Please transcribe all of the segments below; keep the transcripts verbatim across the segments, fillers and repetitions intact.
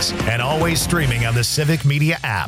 News, and always streaming on the Civic Media app.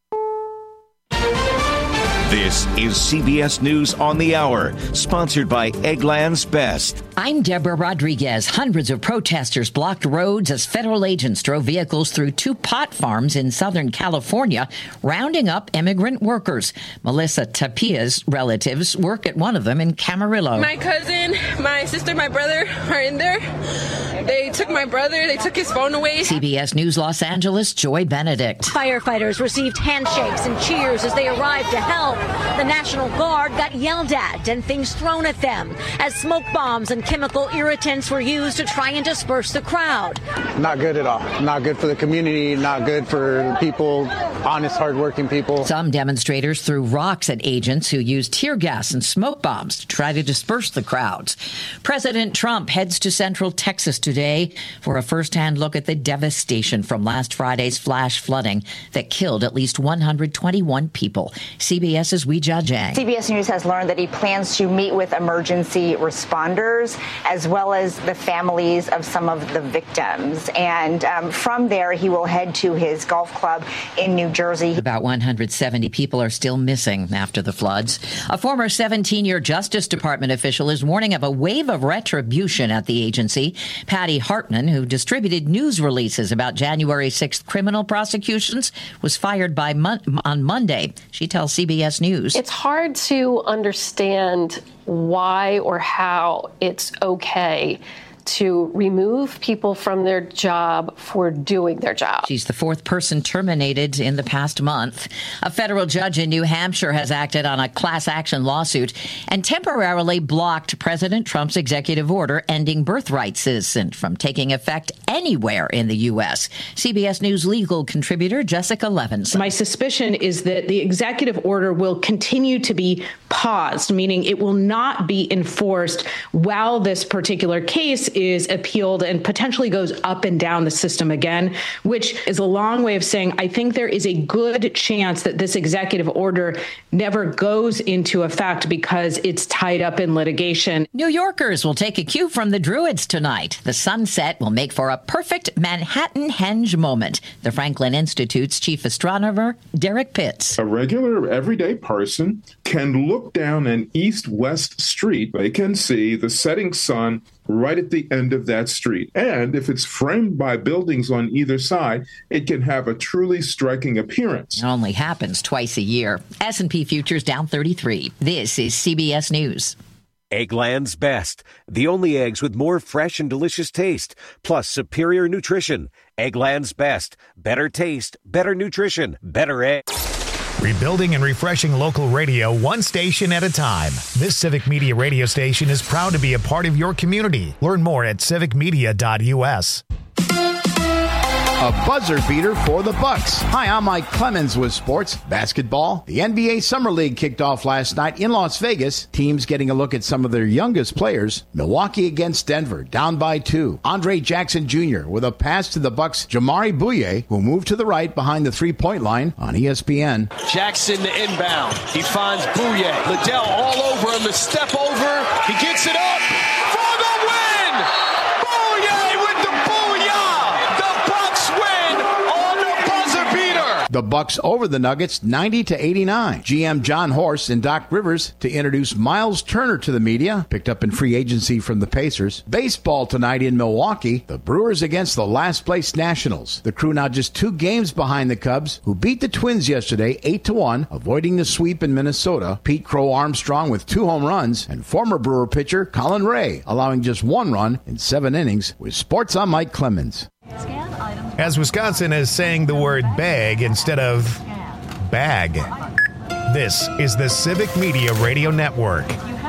This is C B S News on the Hour, sponsored by Eggland's Best. I'm Deborah Rodriguez. Hundreds of protesters blocked roads as federal agents drove vehicles through two pot farms in Southern California, rounding up immigrant workers. Melissa Tapia's relatives work at one of them in Camarillo. My cousin, my sister, my brother are in there. They took my brother. They took his phone away. C B S News Los Angeles, Joy Benedict. Firefighters received handshakes and cheers as they arrived to help. The National Guard got yelled at and things thrown at them as smoke bombs and chemical irritants were used to try and disperse the crowd. Not good at all. Not good for the community. Not good for people, honest, hardworking people. Some demonstrators threw rocks at agents who used tear gas and smoke bombs to try to disperse the crowds. President Trump heads to Central Texas today for a first-hand look at the devastation from last Friday's flash flooding that killed at least one hundred twenty-one people. CBS's Weijia Jiang. C B S News has learned that he plans to meet with emergency responders as well as the families of some of the victims. And um, from there, he will head to his golf club in New Jersey. About one hundred seventy people are still missing after the floods. A former seventeen-year Justice Department official is warning of a wave of retribution at the agency. Patty Hartman, who distributed news releases about January sixth criminal prosecutions, was fired by mon- on Monday. She tells C B S News. It's hard to understand why or how it's okay to remove people from their job for doing their job. She's the fourth person terminated in the past month. A federal judge in New Hampshire has acted on a class action lawsuit and temporarily blocked President Trump's executive order ending birthright citizenship from taking effect anywhere in the U S. C B S News legal contributor Jessica Levinson. My suspicion is that the executive order will continue to be paused, meaning it will not be enforced while this particular case is appealed and potentially goes up and down the system again, which is a long way of saying I think there is a good chance that this executive order never goes into effect because it's tied up in litigation. New Yorkers will take a cue from the Druids tonight. The sunset will make for a perfect Manhattan-Henge moment. The Franklin Institute's chief astronomer, Derek Pitts. A regular, everyday person can look down an east-west street. They can see the setting sun right at the end of that street. And if it's framed by buildings on either side, it can have a truly striking appearance. It only happens twice a year. S and P futures down thirty-three. This is C B S News. Eggland's Best, the only eggs with more fresh and delicious taste, plus superior nutrition. Eggland's Best, better taste, better nutrition, better eggs. Rebuilding and refreshing local radio one station at a time. This Civic Media radio station is proud to be a part of your community. Learn more at civic media dot u s. A buzzer beater for the Bucks. Hi, I'm Mike Clemens with sports. Basketball. The N B A Summer League kicked off last night in Las Vegas. Teams getting a look at some of their youngest players. Milwaukee against Denver, down by two. Andre Jackson Junior with a pass to the Bucks' Jamari Bouye, who moved to the right behind the three-point line on E S P N. Jackson to inbound. He finds Bouye. Liddell all over him. The step over. He gets it up for the win. Bouye with the booyah. The Bucks win on the buzzer beater. The Bucks over the Nuggets ninety to eighty-nine. G M John Horst and Doc Rivers to introduce Miles Turner to the media, picked up in free agency from the Pacers. Baseball tonight in Milwaukee. The Brewers against the last place Nationals. The Crew now just two games behind the Cubs, who beat the Twins yesterday eight to one, avoiding the sweep in Minnesota. Pete Crow Armstrong with two home runs, and former Brewer pitcher Colin Ray allowing just one run in seven innings. With sports, I'm Mike Clemens. As Wisconsin is saying the word bag instead of bag. This is the Civic Media Radio Network.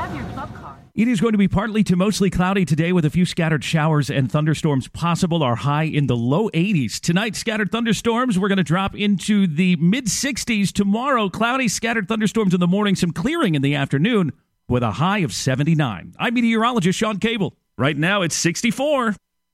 It is going to be partly to mostly cloudy today with a few scattered showers and thunderstorms possible. Our high in the low eighties. Tonight, scattered thunderstorms. We're going to drop into the mid sixties. Tomorrow, cloudy, scattered thunderstorms in the morning, some clearing in the afternoon with a high of seventy-nine. I'm meteorologist Sean Cable. Right now, it's sixty-four.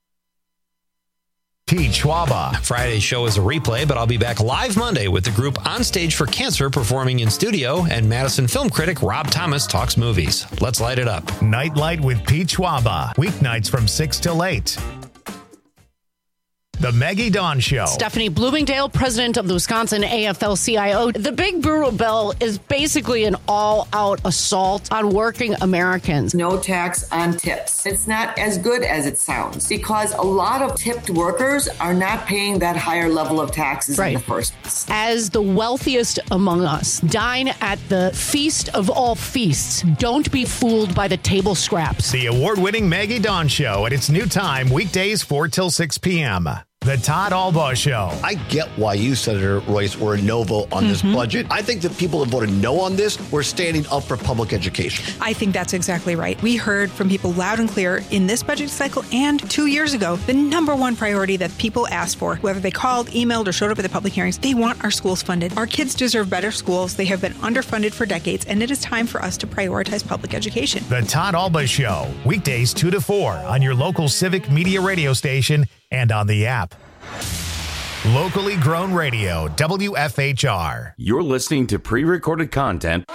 T. Schwaba. Friday's show is a replay, but I'll be back live Monday with the group On Stage for Cancer performing in studio, and Madison film critic Rob Thomas talks movies. Let's light it up. Nightlight with Pete Schwaba. Weeknights from six till eight. The Maggie Dawn Show. Stephanie Bloomingdale, president of the Wisconsin A F L C I O. The Big Brutal Bill is basically an all-out assault on working Americans. No tax on tips. It's not as good as it sounds because a lot of tipped workers are not paying that higher level of taxes right. in the first place. As the wealthiest among us, dine at the feast of all feasts. Don't be fooled by the table scraps. The award-winning Maggie Dawn Show at its new time, weekdays four till six p.m. The Todd Albaugh Show. I get why you, Senator Royce, were a no vote on mm-hmm. this budget. I think the people that voted no on this were standing up for public education. I think that's exactly right. We heard from people loud and clear in this budget cycle and two years ago, the number one priority that people asked for, whether they called, emailed, or showed up at the public hearings, they want our schools funded. Our kids deserve better schools. They have been underfunded for decades, and it is time for us to prioritize public education. The Todd Albaugh Show, weekdays two to four on your local Civic Media radio station and on the app. Locally grown radio, W F H R. You're listening to pre-recorded content.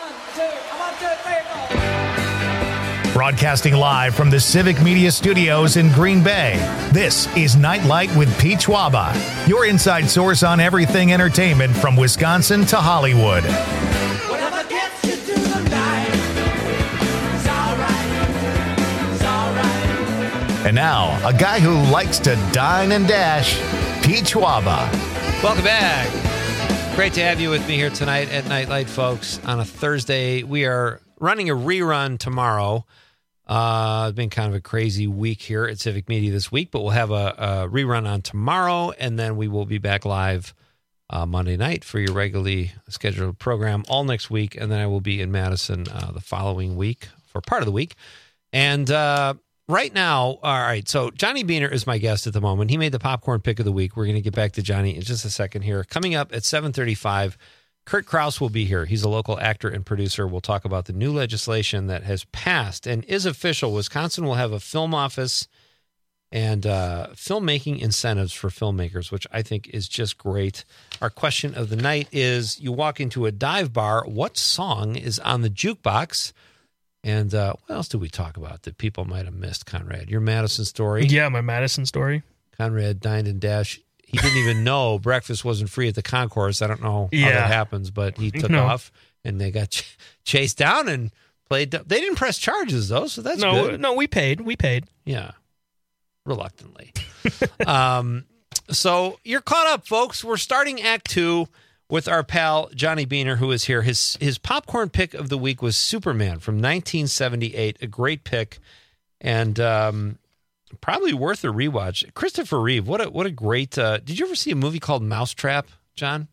Broadcasting live from the Civic Media Studios in Green Bay, this is Nightlight with Pete Schwaba, your inside source on everything entertainment from Wisconsin to Hollywood. Whatever gets you through the night, it's all right, it's all right. And now, a guy who likes to dine and dash, Pete Schwaba. Welcome back. Great to have you with me here tonight at Nightlight, folks. On a Thursday, we are running a rerun tomorrow. Uh, it's been kind of a crazy week here at Civic Media this week, but we'll have a, a rerun on tomorrow, and then we will be back live uh, Monday night for your regularly scheduled program all next week, and then I will be in Madison uh, the following week for part of the week. And uh, right now, all right, so Johnny Beaner is my guest at the moment. He made the popcorn pick of the week. We're going to get back to Johnny in just a second here. Coming up at seven thirty-five, Kurt Krause will be here. He's a local actor and producer. We'll talk about the new legislation that has passed and is official. Wisconsin will have a film office and uh, filmmaking incentives for filmmakers, which I think is just great. Our question of the night is, you walk into a dive bar, what song is on the jukebox? And uh, what else did we talk about that people might have missed, Conrad? Your Madison story? Yeah, my Madison story. Conrad dined and dashed. He didn't even know breakfast wasn't free at the concourse. I don't know yeah. how that happens, but he took no. off, and they got ch- chased down and played. They didn't press charges, though, so that's no, good. No, we paid. We paid. Yeah, reluctantly. um, so you're caught up, folks. We're starting Act Two with our pal Johnny Beaner, who is here. His his popcorn pick of the week was Superman from nineteen seventy-eight, a great pick, and um, probably worth a rewatch. Christopher Reeve, what a what a great. Uh, did you ever see a movie called Mousetrap, John?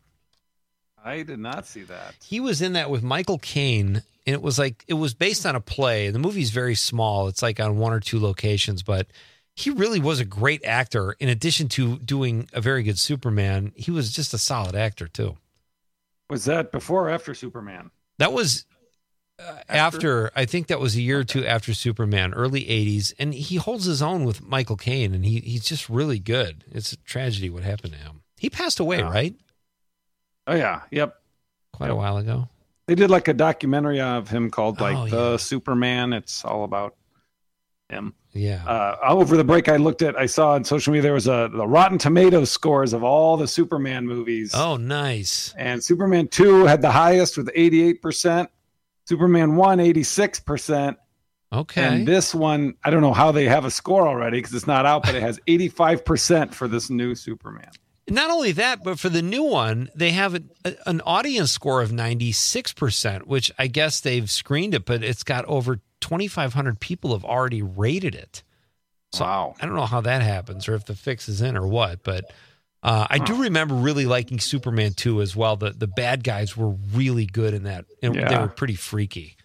I did not see that. He was in that with Michael Caine, and it was like it was based on a play. The movie's very small; it's like on one or two locations, but he really was a great actor. In addition to doing a very good Superman, he was just a solid actor too. Was that before or after Superman? That was uh, after. after. I think that was a year or two after Superman, early eighties, and he holds his own with Michael Caine, and he he's just really good. It's a tragedy what happened to him. He passed away, oh. right? Oh yeah, yep. Quite a while ago. They did like a documentary of him called like oh, The yeah. Superman. It's all about him. Yeah. Uh, over the break, I looked at, I saw on social media there was a the Rotten Tomatoes scores of all the Superman movies. Oh, nice. And Superman two had the highest with eighty-eight percent. Superman one, eighty-six percent. Okay. And this one, I don't know how they have a score already because it's not out, but it has eighty-five percent for this new Superman. Not only that, but for the new one, they have a, a, an audience score of ninety-six percent, which I guess they've screened it, but it's got over twenty-five hundred people have already rated it. So wow. I don't know how that happens or if the fix is in or what, but uh, I do remember really liking Superman two as well. The the bad guys were really good in that, and Yeah. they were pretty freaky.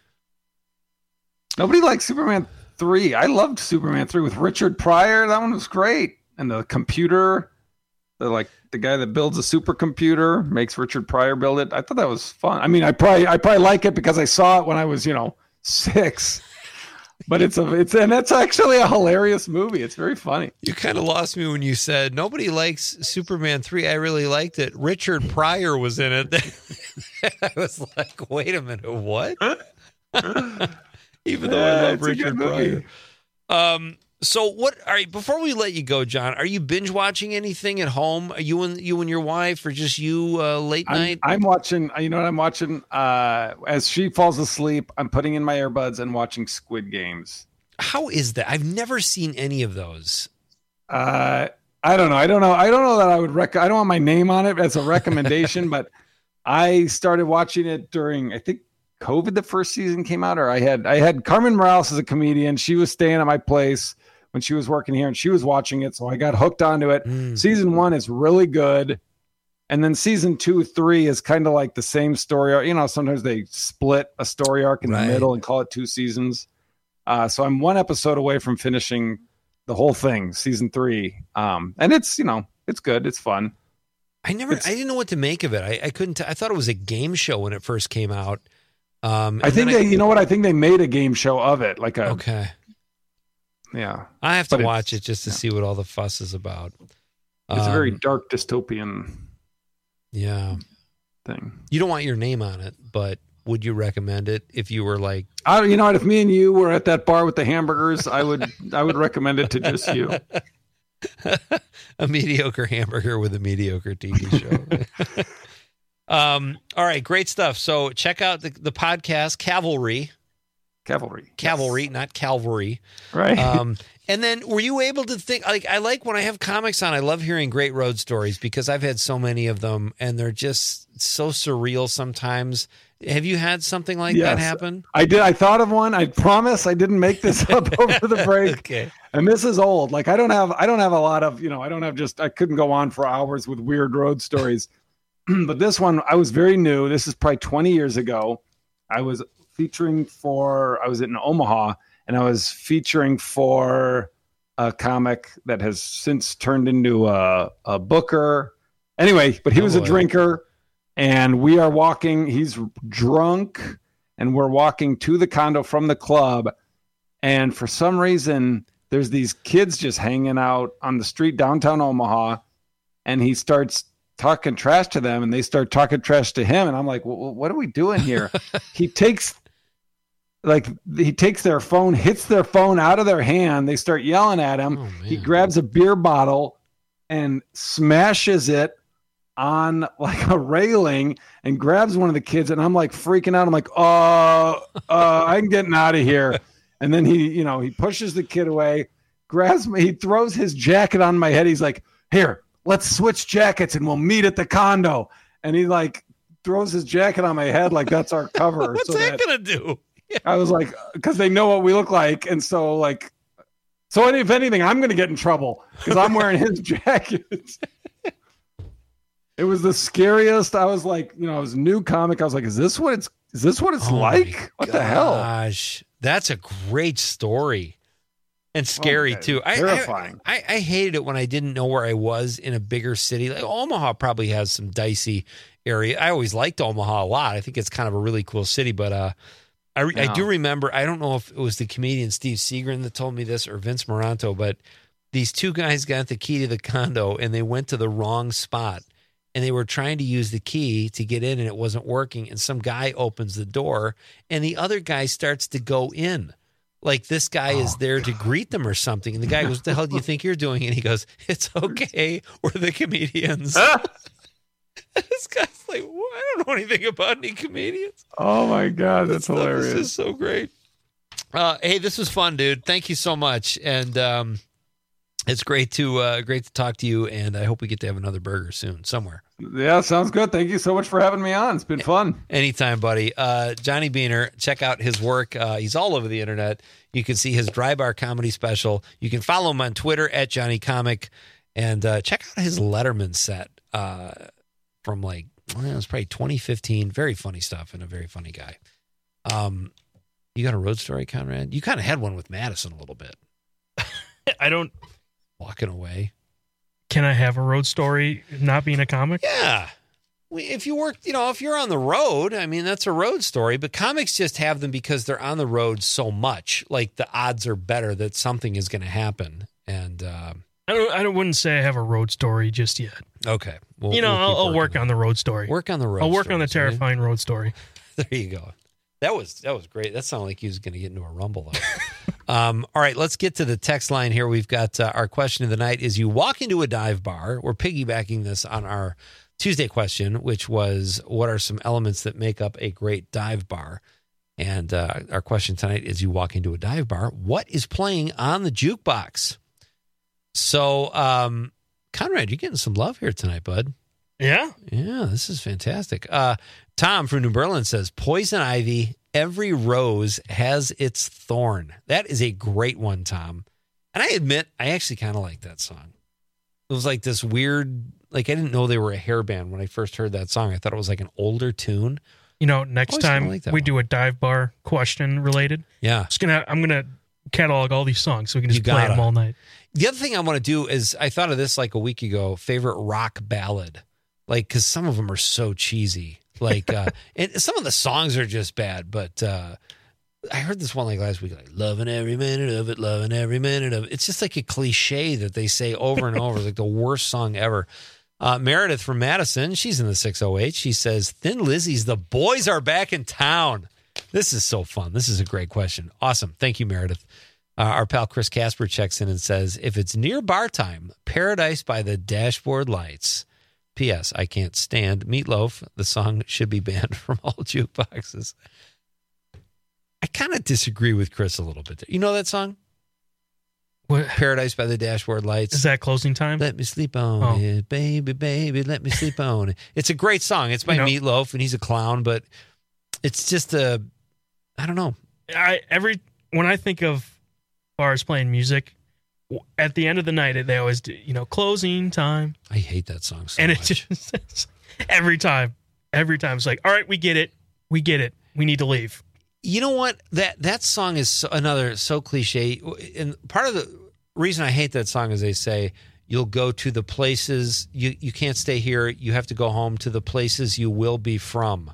Nobody liked Superman three. I loved Superman three with Richard Pryor. That one was great. And the computer, the like the guy that builds a supercomputer makes Richard Pryor build it. I thought that was fun. I mean, I probably I probably like it because I saw it when I was, you know, six. But it's a it's and it's actually a hilarious movie. It's very funny. You kind of lost me when you said nobody likes Superman three. I really liked it. Richard Pryor was in it. I was like, wait a minute, what? Even though Yeah, I love it's a Richard good movie. Pryor. Um, So what? All right, before we let you go, John, are you binge watching anything at home? Are you and you and your wife, or just you uh, late I'm, night? I'm watching. You know what I'm watching? Uh, as she falls asleep, I'm putting in my earbuds and watching Squid Games. How is that? I've never seen any of those. Uh, I don't know. I don't know. I don't know that I would rec. I don't want my name on it as a recommendation, but I started watching it during, I think, COVID. The first season came out, or I had I had Carmen Morales as a comedian. She was staying at my place when she was working here, and she was watching it, so I got hooked onto it. Mm. Season one is really good, and then season two, three is kind of like the same story arc. You know, sometimes they split a story arc in Right. the middle and call it two seasons. Uh, so I'm one episode away from finishing the whole thing, season three, um, and it's you know it's good, it's fun. I never, It's- I didn't know what to make of it. I, I couldn't. T- I thought it was a game show when it first came out. Um, I and think then they, you know what, I think they made a game show of it, like a Okay. yeah. I have to But it's- watch it just to see what all the fuss is about. It's a very Um, dark dystopian yeah thing. You don't want your name on it, but would you recommend it if you were like I, you know what? If me and you were at that bar with the hamburgers, I would I would recommend it to just you. a mediocre hamburger with a mediocre T V show? um. All right, great stuff. So check out the the podcast Cavalry. Cavalry. Cavalry, not Calvary. Right. Um, and then were you able to think, like, I like when I have comics on, I love hearing great road stories because I've had so many of them and they're just so surreal sometimes. Have you had something like that Yes. happen? I did. I thought of one. I promise I didn't make this up over the break. Okay. And this is old. Like I don't have I don't have a lot of, you know, I don't have just I couldn't go on for hours with weird road stories. But this one I was very new. This is probably twenty years ago. I was featuring for I was in Omaha and I was featuring for a comic that has since turned into a, a booker. Anyway, but he Oh, was a boy. drinker. And we are walking, he's drunk, and we're walking to the condo from the club. And for some reason, there's these kids just hanging out on the street downtown Omaha. And he starts talking trash to them, and they start talking trash to him. And I'm like, well, what are we doing here? He takes, like, he takes their phone, hits their phone out of their hand. They start yelling at him. He grabs a beer bottle and smashes it on like a railing and grabs one of the kids, and I'm like freaking out. I'm like, oh, uh, I'm getting out of here. And then he, you know, he pushes the kid away, grabs me, he throws his jacket on my head. He's like, here, let's switch jackets and we'll meet at the condo. And he like throws his jacket on my head like that's our cover. What's so that, that gonna do? I was like, because they know what we look like, and so like, so if anything, I'm gonna get in trouble because I'm wearing his jacket. It was the scariest. I was like, you know, I was a new comic. I was like, is this what it's is this what it's Oh like? my What the hell? Gosh, that's a great story. And scary God, too. I, terrifying. I, I I hated it when I didn't know where I was in a bigger city. Like Omaha probably has some dicey area. I always liked Omaha a lot. I think it's kind of a really cool city. But uh, I re- I Yeah. do remember. I don't know if it was the comedian Steve Seagren that told me this or Vince Moranto, but these two guys got the key to the condo and they went to the wrong spot. And they were trying to use the key to get in and it wasn't working. And some guy opens the door and the other guy starts to go in. Like this guy is there to greet them or something. And the guy goes, what the hell do you think you're doing? And he goes, it's okay. We're the comedians. This guy's like, well, I don't know anything about any comedians. Oh my God, that's Stuff hilarious. This is so great. Uh, hey, this was fun, dude. Thank you so much. And um, it's great to uh, great to talk to you. And I hope we get to have another burger soon somewhere. Yeah, sounds good. Thank you so much for having me on. It's been fun. Anytime, buddy. Uh, Johnny Beaner, check out his work. Uh, he's all over the internet. You can see his Dry Bar comedy special. You can follow him on Twitter at Johnny Comic, and uh, check out his Letterman set uh, from like well, it was probably twenty fifteen. Very funny stuff and a very funny guy. Um, you got a road story, Conrad? You kind of had one with Madison a little bit. I don't. Walking away. Can I have a road story not being a comic? Yeah. We- If you work, you know, if you're on the road, I mean, that's a road story, but comics just have them because they're on the road so much. Like the odds are better that something is going to happen. And, uh, I don't. I don't, wouldn't say I have a road story just yet. okay. We'll, you know, we'll keep I'll, I'll working work on the road story. Work on the road. I'll work on the stories, terrifying road story. right? There you go. That was, that was great. That sounded like he was going to get into a rumble though. Um, all right, let's get to the text line here. We've got uh, our question of the night is you walk into a dive bar. We're piggybacking this on our Tuesday question, which was what are some elements that make up a great dive bar? And uh, our question tonight is you walk into a dive bar. What is playing on the jukebox? So, um, Conrad, you're getting some love here tonight, bud. Yeah? Yeah, this is fantastic. Uh, Tom from New Berlin says, Poison Ivy, every rose has its thorn. That is a great one, Tom. And I admit, I actually kind of like that song. It was like this weird, like I didn't know they were a hair band when I first heard that song. I thought it was like an older tune. You know, next Always time kinda like that we one. do a dive bar question related, Yeah. just gonna I'm gonna catalog all these songs so we can just You play gotta. them all night. The other thing I want to do is I thought of this like a week ago, favorite rock ballad. Like, because some of them are so cheesy. Like, uh, and some of the songs are just bad, but uh, I heard this one like last week, like, loving every minute of it, loving every minute of it. It's just like a cliche that they say over and over, like the worst song ever. Uh, Meredith from Madison, she's in the six oh eight. She says, Thin Lizzy's The Boys Are Back in Town. This is so fun. This is a great question. Awesome. Thank you, Meredith. Uh, our pal Chris Casper checks in and says, if it's near bar time, Paradise by the Dashboard Lights. P S. I can't stand Meatloaf. The song should be banned from all jukeboxes. I kind of disagree with Chris a little bit there. You know that song? What? Paradise by the Dashboard Lights. Is that closing time? Let me sleep on Oh. it, baby, baby, let me sleep on it. It's a great song. It's by You know- Meatloaf, and he's a clown, but it's just a, I don't know. I every when I think of bars playing music, w- at the end of the night they always do, you know, closing time. I hate that song so and much. it just it's- every time, every time it's like, all right, we get it, we get it, we need to leave. You know what? That that song is so, another so cliche. And part of the reason I hate that song is they say you'll go to the places you you can't stay here. You have to go home to the places you will be from.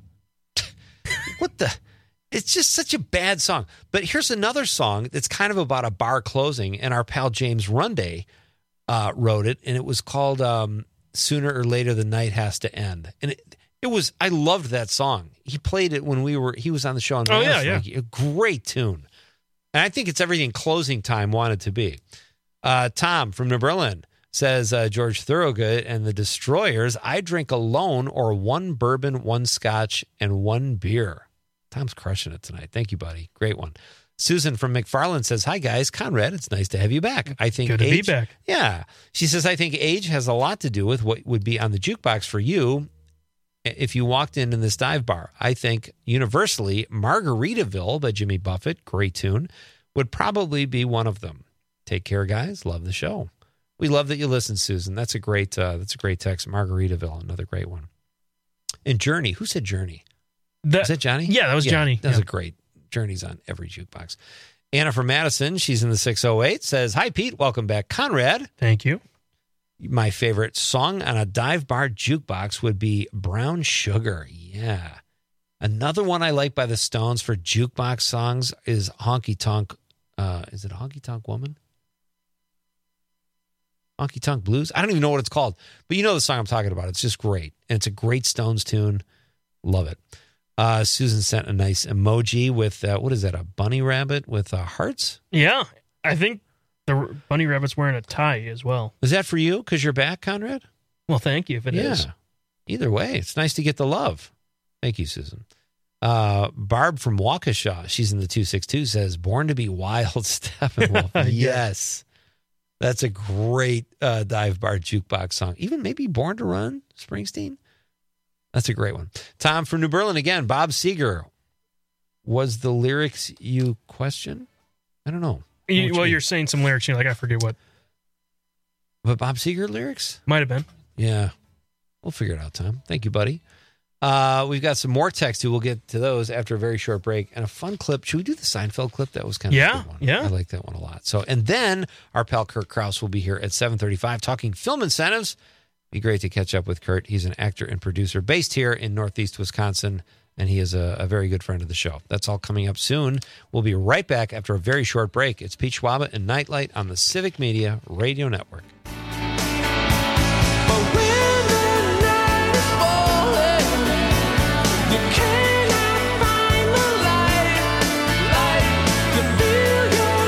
What the? It's just such a bad song. But here's another song that's kind of about a bar closing, and our pal James Runday uh, wrote it, and it was called um, "Sooner or Later the Night Has to End." And it, it was I loved that song. He played it when we were he was on the show on Oh, Miles yeah, yeah. Frankie. A great tune, and I think it's everything closing time wanted to be. Uh, Tom from New Berlin says uh, George Thorogood and the Destroyers. I drink alone or one bourbon, one scotch, and one beer. Tom's crushing it tonight. Thank you, buddy. Great one. Susan from McFarland says, hi, guys. Conrad, it's nice to have you back. I think Good to age, be back. Yeah. She says, I think age has a lot to do with what would be on the jukebox for you if you walked in in this dive bar. I think universally, Margaritaville by Jimmy Buffett, great tune, would probably be one of them. Take care, guys. Love the show. We love that you listen, Susan. That's a great uh, that's a great text. Margaritaville, another great one. And Journey. Who said Journey? That, Is that Johnny? Yeah, that was Johnny. That was Yeah. a great Journey's on every jukebox. Anna from Madison, she's in the six oh eight, says, hi, Pete. Welcome back. Conrad. Thank you. My favorite song on a dive bar jukebox would be Brown Sugar. Yeah. Another one I like by the Stones for jukebox songs is Honky Tonk. Uh, is it Honky Tonk Woman? Honky Tonk Blues? I don't even know what it's called, but you know the song I'm talking about. It's just great. And it's a great Stones tune. Love it. Uh, Susan sent a nice emoji with, uh, what is that, a bunny rabbit with uh, hearts? Yeah, I think the r- bunny rabbit's wearing a tie as well. Is that for you because you're back, Conrad? Well, thank you if it is. yeah. Either way, it's nice to get the love. Thank you, Susan. Uh, Barb from Waukesha, she's in the two six two, says, Born to be Wild, Steppenwolf. Yeah. Yes. That's a great uh, dive bar jukebox song. Even maybe Born to Run, Springsteen. That's a great one. Tom from New Berlin again. Bob Seger. Was the lyrics you question? I don't know. You, What you well, mean? you're saying some lyrics, you're like, I forget what. But Bob Seger lyrics? Might have been. Yeah. We'll figure it out, Tom. Thank you, buddy. Uh, we've got some more text too. We'll get to those after a very short break. And a fun clip. Should we do the Seinfeld clip? That was kind of Yeah, a good one. yeah. I like that one a lot. So, and then our pal Kurt Krause will be here at seven thirty-five talking film incentives. Be great to catch up with Kurt. He's an actor and producer based here in Northeast Wisconsin, and he is a, a very good friend of the show. That's all coming up soon. We'll be right back after a very short break. It's Pete Schwaba and Nightlight on the Civic Media Radio Network. You cannot find the light, light. You feel your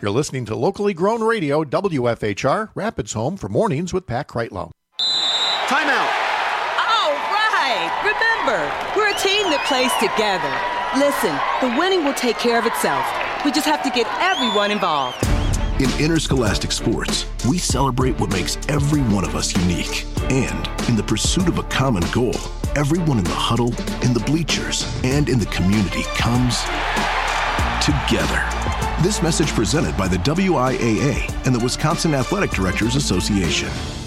You're listening to locally grown radio, W F H R, Rapids Home for Mornings with Pat Kreitlow. Timeout. All right. Remember, we're a team that plays together. Listen, the winning will take care of itself. We just have to get everyone involved. In interscholastic sports, we celebrate what makes every one of us unique. And in the pursuit of a common goal, everyone in the huddle, in the bleachers, and in the community comes together. This message presented by the W I A A and the Wisconsin Athletic Directors Association.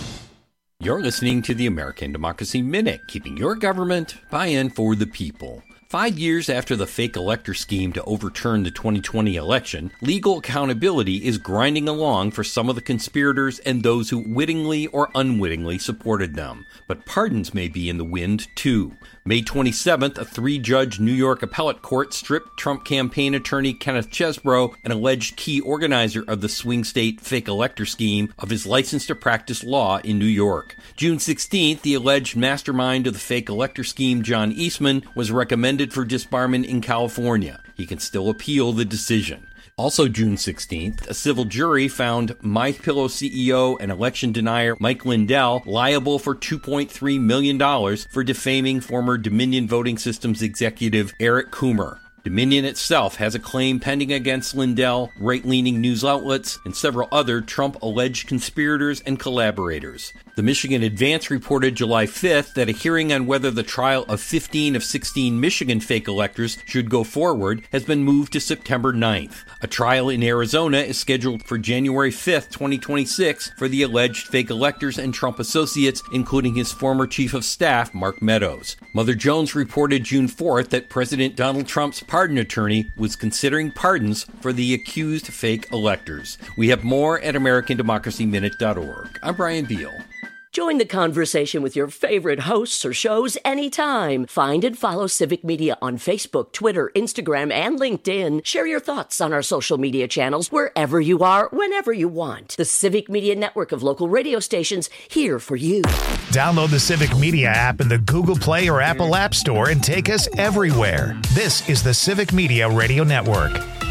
You're listening to the American Democracy Minute, keeping your government buy-in for the people. Five years after the fake elector scheme to overturn the twenty twenty election, legal accountability is grinding along for some of the conspirators and those who wittingly or unwittingly supported them. But pardons may be in the wind, too. May twenty-seventh, a three-judge New York appellate court stripped Trump campaign attorney Kenneth Chesebro, an alleged key organizer of the swing state fake elector scheme, of his license to practice law in New York. June sixteenth, the alleged mastermind of the fake elector scheme, John Eastman, was recommended for disbarment in California. He can still appeal the decision. Also June sixteenth, a civil jury found MyPillow C E O and election denier Mike Lindell liable for two point three million dollars for defaming former Dominion Voting Systems executive Eric Coomer. Dominion itself has a claim pending against Lindell, right-leaning news outlets, and several other Trump-alleged conspirators and collaborators. The Michigan Advance reported July fifth that a hearing on whether the trial of fifteen of sixteen Michigan fake electors should go forward has been moved to September ninth. A trial in Arizona is scheduled for January fifth, twenty twenty-six for the alleged fake electors and Trump associates, including his former chief of staff, Mark Meadows. Mother Jones reported June fourth that President Donald Trump's pardon attorney was considering pardons for the accused fake electors. We have more at American Democracy Minute dot org. I'm Brian Beal. Join the conversation with your favorite hosts or shows anytime. Find and follow Civic Media on Facebook, Twitter, Instagram, and LinkedIn. Share your thoughts on our social media channels wherever you are, whenever you want. The Civic Media network of local radio stations here for you. Download the Civic Media app in the Google Play or Apple App Store and take us everywhere. This is the Civic Media Radio Network.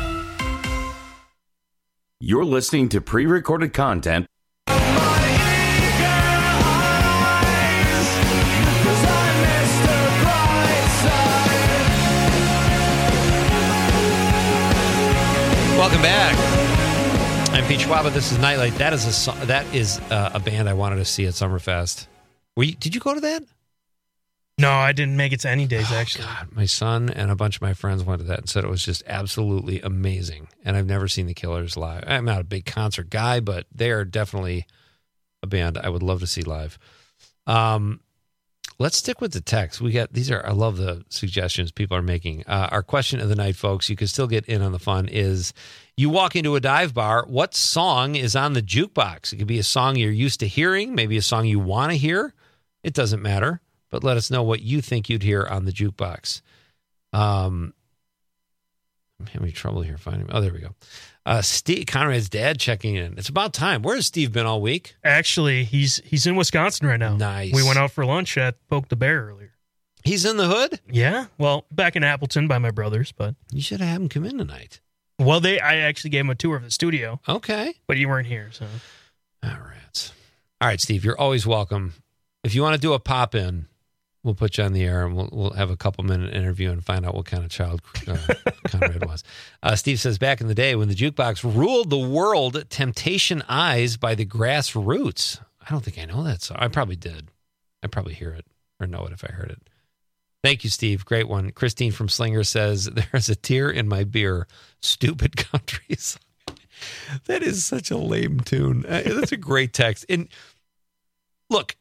You're listening to pre-recorded content. Welcome back. I'm Pete Schwaba. This is Nightlight. That is a so- that is uh, a band I wanted to see at Summerfest. Were you, did you go to that? No, I didn't make it to any days, actually. God, my son and a bunch of my friends went to that and said it was just absolutely amazing. And I've never seen the Killers live. I'm not a big concert guy, but they are definitely a band I would love to see live. Um, let's stick with the text. We got these are I love the suggestions people are making. Uh, our question of the night, folks, you can still get in on the fun, is you walk into a dive bar, what song is on the jukebox? It could be a song you're used to hearing, maybe a song you want to hear. It doesn't matter, but let us know what you think you'd hear on the jukebox. Um, I'm having trouble here finding. Oh, there we go. Uh, Steve, Conrad's dad checking in. It's about time. Where has Steve been all week? Actually, he's he's in Wisconsin right now. Nice. We went out for lunch at Poke the Bear earlier. He's in the hood? Yeah. Well, back in Appleton by my brothers, but you should have had him come in tonight. Well, they I actually gave him a tour of the studio. Okay. But you weren't here, so. All right. All right, Steve, you're always welcome. If you want to do a pop in, we'll put you on the air and we'll, we'll have a couple minute interview and find out what kind of child uh, Conrad was. Uh, Steve says, back in the day when the jukebox ruled the world, Temptation Eyes by the Grassroots. I don't think I know that song. I probably did. I probably hear it or know it if I heard it. Thank you, Steve. Great one. Christine from Slinger says, there's a tear in my beer. Stupid country song. That is such a lame tune. Uh, that's a great text. And look,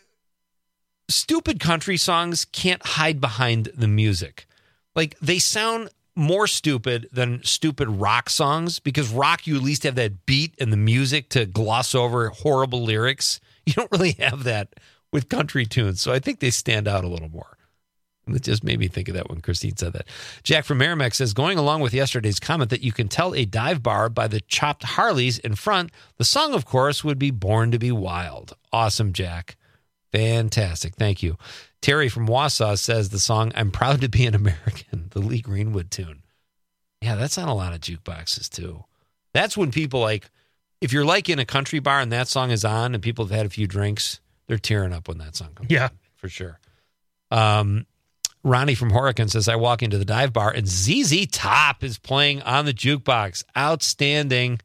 stupid country songs can't hide behind the music. Like, they sound more stupid than stupid rock songs, because rock, you at least have that beat and the music to gloss over horrible lyrics. You don't really have that with country tunes. So I think they stand out a little more. And it just made me think of that when Christine said that. Jack from Merrimack says, going along with yesterday's comment that you can tell a dive bar by the chopped Harleys in front, the song, of course, would be Born to be Wild. Awesome, Jack. Fantastic. Thank you. Terry from Wausau says the song I'm Proud to Be an American, the Lee Greenwood tune. Yeah, that's on a lot of jukeboxes too. That's when people like, if you're like in a country bar and that song is on and people have had a few drinks, they're tearing up when that song comes yeah. on, for sure. Um, Ronnie from Horicon says, I walk into the dive bar and Z Z Top is playing on the jukebox. Outstanding.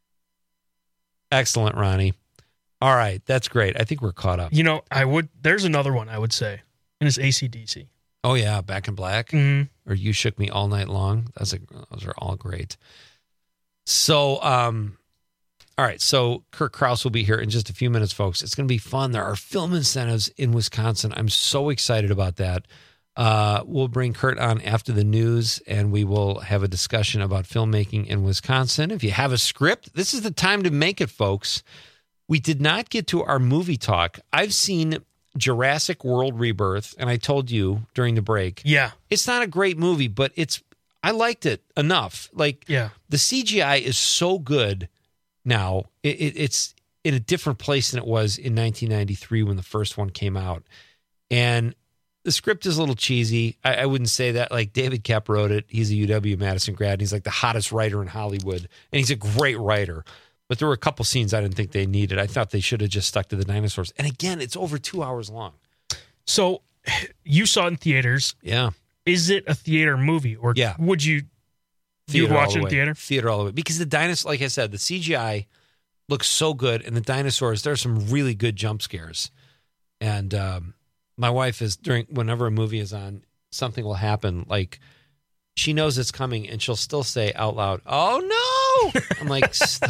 Excellent, Ronnie. All right, that's great. I think we're caught up. You know, I would. There's another one I would say, and it's A C D C. Oh, yeah, Back in Black. Mm-hmm. Or You Shook Me All Night Long. That's a, those are all great. So, um, all right, so Kurt Krause will be here in just a few minutes, folks. It's going to be fun. There are film incentives in Wisconsin. I'm so excited about that. Uh, we'll bring Kurt on after the news, and we will have a discussion about filmmaking in Wisconsin. If you have a script, this is the time to make it, folks. We did not get to our movie talk. I've seen Jurassic World Rebirth, and I told you during the break. Yeah. It's not a great movie, but it's I liked it enough. Like, yeah. the C G I is so good now. It, it, it's in a different place than it was in nineteen ninety-three when the first one came out. And the script is a little cheesy. I, I wouldn't say that. Like, David Koepp wrote it. He's a U W-Madison grad. And he's like the hottest writer in Hollywood. And he's a great writer. But there were a couple scenes I didn't think they needed. I thought they should have just stuck to the dinosaurs. And again, it's over two hours long. So you saw it in theaters. Yeah. Is it a theater movie? Or yeah. would you, Theater you watch all it in the theater? Theater all the way. Because the dinosaurs, like I said, the C G I looks so good. And the dinosaurs, there's some really good jump scares. And um, my wife is, during whenever a movie is on, something will happen. Like, she knows it's coming and she'll still say out loud, "Oh no!" I'm like,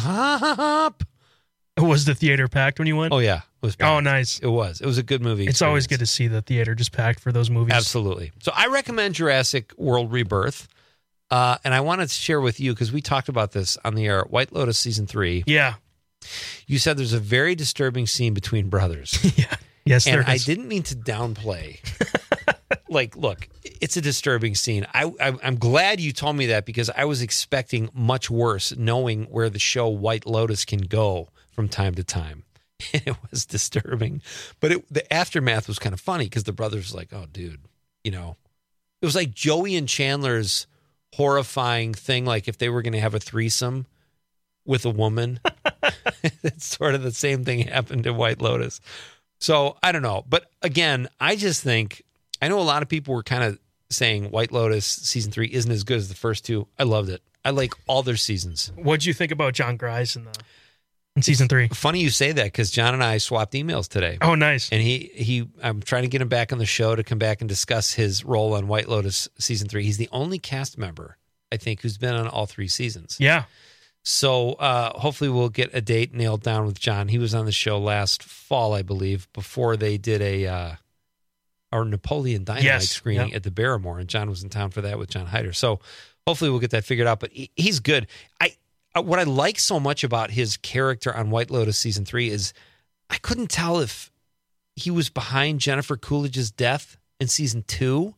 stop. Was the theater packed when you went? Oh yeah, it was packed. Oh, nice. It was. It was a good movie. It's experience. always good to see the theater just packed for those movies. Absolutely. So I recommend Jurassic World Rebirth, uh, and I wanted to share with you because we talked about this on the air. White Lotus season three. Yeah. You said there's a very disturbing scene between brothers. yeah. Yes, and there is. I didn't mean to downplay. Like, look, it's a disturbing scene. I, I, I'm glad you told me that because I was expecting much worse, knowing where the show White Lotus can go from time to time. It was disturbing. But it, the aftermath was kind of funny because the brothers were like, oh, dude, you know. It was like Joey and Chandler's horrifying thing, like if they were going to have a threesome with a woman. It's sort of the same thing happened in White Lotus. So, I don't know. But again, I just think, I know a lot of people were kind of saying White Lotus season three isn't as good as the first two. I loved it. I like all their seasons. What'd you think about John Grice in the in season three? Funny you say that because John and I swapped emails today. Oh, nice. And he he, I'm trying to get him back on the show to come back and discuss his role on White Lotus season three. He's the only cast member, I think, who's been on all three seasons. Yeah. So uh, hopefully we'll get a date nailed down with John. He was on the show last fall, I believe, before they did a uh, our Napoleon Dynamite yes. screening yep. at the Barrymore, and John was in town for that with John Hyder. So hopefully we'll get that figured out. But he, he's good. I uh, what I like so much about his character on White Lotus season three is I couldn't tell if he was behind Jennifer Coolidge's death in season two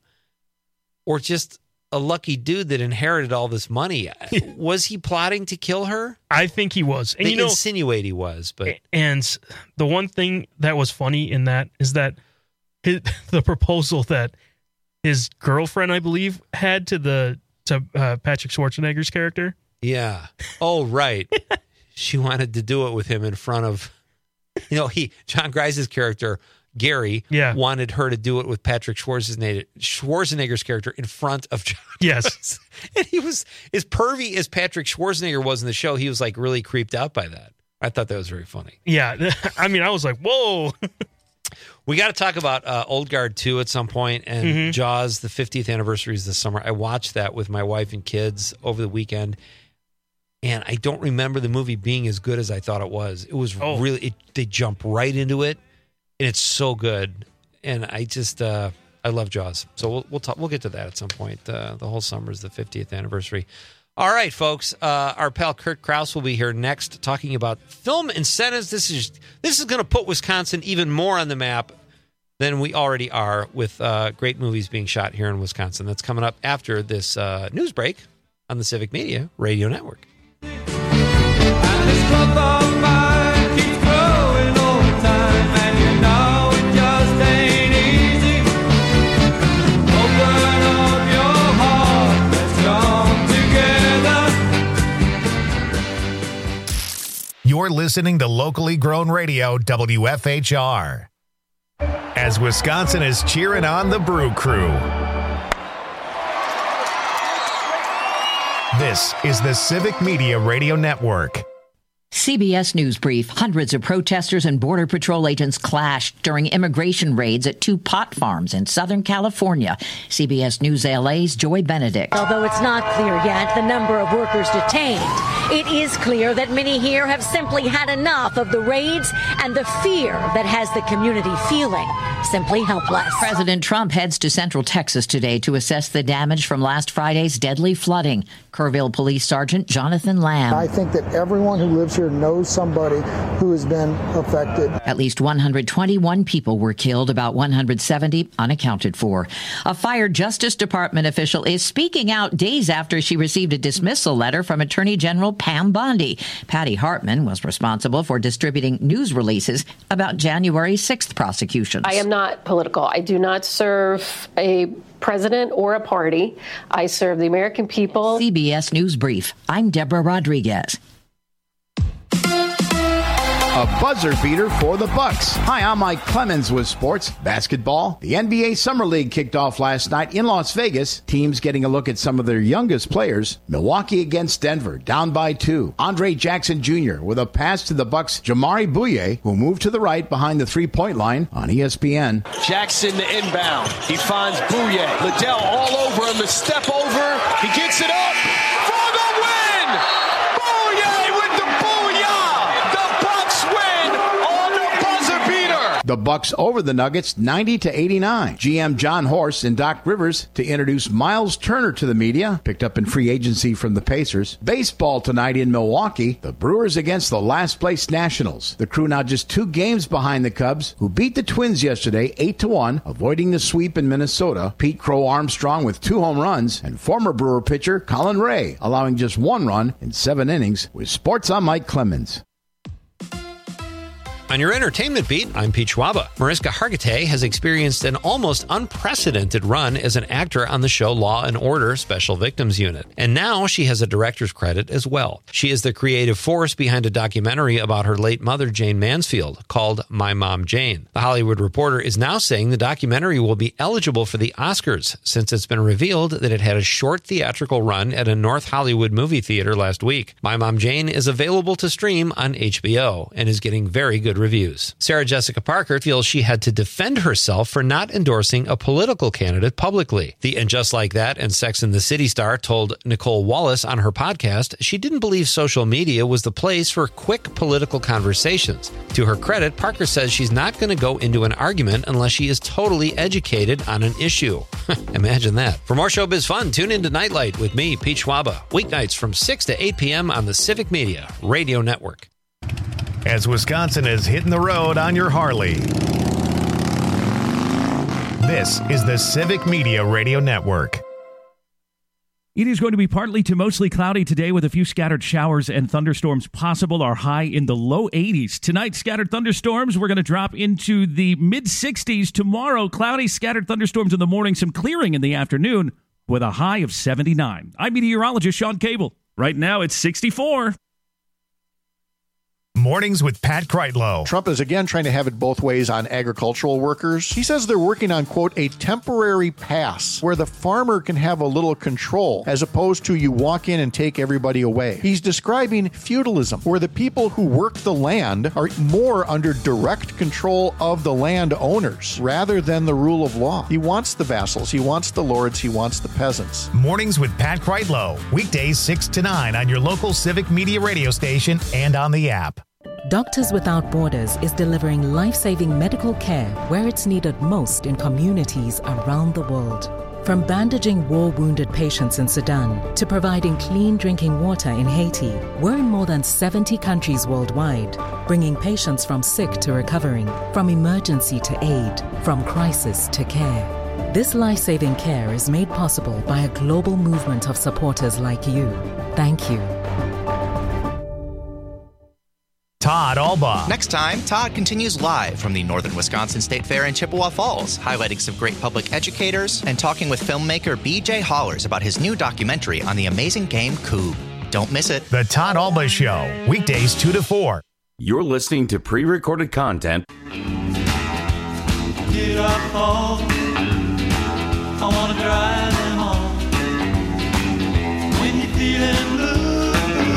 or just a lucky dude that inherited all this money. Was he plotting to kill her? I think he was. And they you know, insinuate he was, but and the one thing that was funny in that is that his, the proposal that his girlfriend, I believe, had to the to uh, Patrick Schwarzenegger's character. Yeah. Oh, right. She wanted to do it with him in front of, you know, he John Grice's character. Gary yeah. wanted her to do it with Patrick Schwarzenegger, Schwarzenegger's character in front of John. Yes. And he was, as pervy as Patrick Schwarzenegger was in the show, he was like really creeped out by that. I thought that was very funny. Yeah. I mean, I was like, whoa. We got to talk about uh, Old Guard two at some point, and mm-hmm. Jaws, the fiftieth anniversary is this summer. I watched that with my wife and kids over the weekend, and I don't remember the movie being as good as I thought it was. It was oh. really, it, they jump right into it. And it's so good, and I just uh, I love Jaws. So we'll we'll talk, we'll get to that at some point. Uh, the whole summer is the fiftieth anniversary. All right, folks. Uh, our pal Kurt Krause will be here next, talking about film incentives. This is this is going to put Wisconsin even more on the map than we already are, with uh, great movies being shot here in Wisconsin. That's coming up after this uh, news break on the Civic Media Radio Network. You're listening to locally grown radio W F H R. As Wisconsin is cheering on the Brew Crew. This is the Civic Media Radio Network. C B S News Brief. Hundreds of protesters and Border Patrol agents clashed during immigration raids at two pot farms in Southern California. C B S News L A's Joy Benedict. Although it's not clear yet the number of workers detained, it is clear that many here have simply had enough of the raids and the fear that has the community feeling simply helpless. President Trump heads to Central Texas today to assess the damage from last Friday's deadly flooding. Kerrville Police Sergeant Jonathan Lamb. I think that everyone who lives here knows somebody who has been affected. At least one hundred twenty-one people were killed, about one hundred seventy unaccounted for. A fired Justice Department official is speaking out days after she received a dismissal letter from Attorney General Pam Bondi. Patty Hartman was responsible for distributing news releases about January sixth prosecutions. I am not political. I do not serve a president or a party. I serve the American people. C B S News Brief. I'm Deborah Rodriguez. A buzzer beater for the Bucks. Hi, I'm Mike Clemens with sports. Basketball. The N B A Summer League kicked off last night in Las Vegas. Teams getting a look at some of their youngest players. Milwaukee against Denver, down by two. Andre Jackson Junior with a pass to the Bucks' Jamari Bouye, who moved to the right behind the three-point line on E S P N. Jackson the inbound. He finds Bouye. Liddell all over him. The step over. He gets it up for the win. Bouye with the booyah. The Bucks win on the buzzer beater. The Bucks over the Nuggets ninety to eighty-nine. G M John Horst and Doc Rivers to introduce Miles Turner to the media, picked up in free agency from the Pacers. Baseball tonight in Milwaukee. The Brewers against the last place Nationals. The Crew now just two games behind the Cubs, who beat the Twins yesterday eight to one, avoiding the sweep in Minnesota. Pete Crow Armstrong with two home runs, and former Brewer pitcher Colin Ray allowing just one run in seven innings. With sports, I'm Mike Clemens. On your entertainment beat, I'm Pete Schwaba. Mariska Hargitay has experienced an almost unprecedented run as an actor on the show Law and Order Special Victims Unit. And now she has a director's credit as well. She is the creative force behind a documentary about her late mother, Jane Mansfield, called My Mom Jane. The Hollywood Reporter is now saying the documentary will be eligible for the Oscars, since it's been revealed that it had a short theatrical run at a North Hollywood movie theater last week. My Mom Jane is available to stream on H B O and is getting very good reviews. Sarah Jessica Parker feels she had to defend herself for not endorsing a political candidate publicly. The And Just Like That and Sex and the City star told Nicole Wallace on her podcast she didn't believe social media was the place for quick political conversations. To her credit, Parker says she's not going to go into an argument unless she is totally educated on an issue. Imagine that. For more showbiz fun, tune into Nightlight with me, Pete Schwaba, weeknights from six to eight p.m. on the Civic Media Radio Network. As Wisconsin is hitting the road on your Harley. This is the Civic Media Radio Network. It is going to be partly to mostly cloudy today with a few scattered showers and thunderstorms possible. Our high in the low eighties. Tonight, scattered thunderstorms. We're going to drop into the mid sixties. Tomorrow, cloudy, scattered thunderstorms in the morning, some clearing in the afternoon with a high of seventy-nine. I'm meteorologist Sean Cable. Right now, it's sixty-four. Mornings with Pat Kreitlow. Trump is again trying to have it both ways on agricultural workers. He says they're working on, quote, a temporary pass where the farmer can have a little control as opposed to you walk in and take everybody away. He's describing feudalism, where the people who work the land are more under direct control of the land owners rather than the rule of law. He wants the vassals, he wants the lords, he wants the peasants. Mornings with Pat Kreitlow. Weekdays six to nine on your local Civic Media radio station and on the app. Doctors Without Borders is delivering life-saving medical care where it's needed most in communities around the world. From bandaging war-wounded patients in Sudan to providing clean drinking water in Haiti, we're in more than seventy countries worldwide, bringing patients from sick to recovering, from emergency to aid, from crisis to care. This life-saving care is made possible by a global movement of supporters like you. Thank you. Todd Alba. Next time, Todd continues live from the Northern Wisconsin State Fair in Chippewa Falls, highlighting some great public educators and talking with filmmaker B J Hollers about his new documentary on the amazing game Coup. Don't miss it. The Todd Alba Show, weekdays two to four. You're listening to pre-recorded content. Did I fall? I want to drive them home. When you're feeling blue,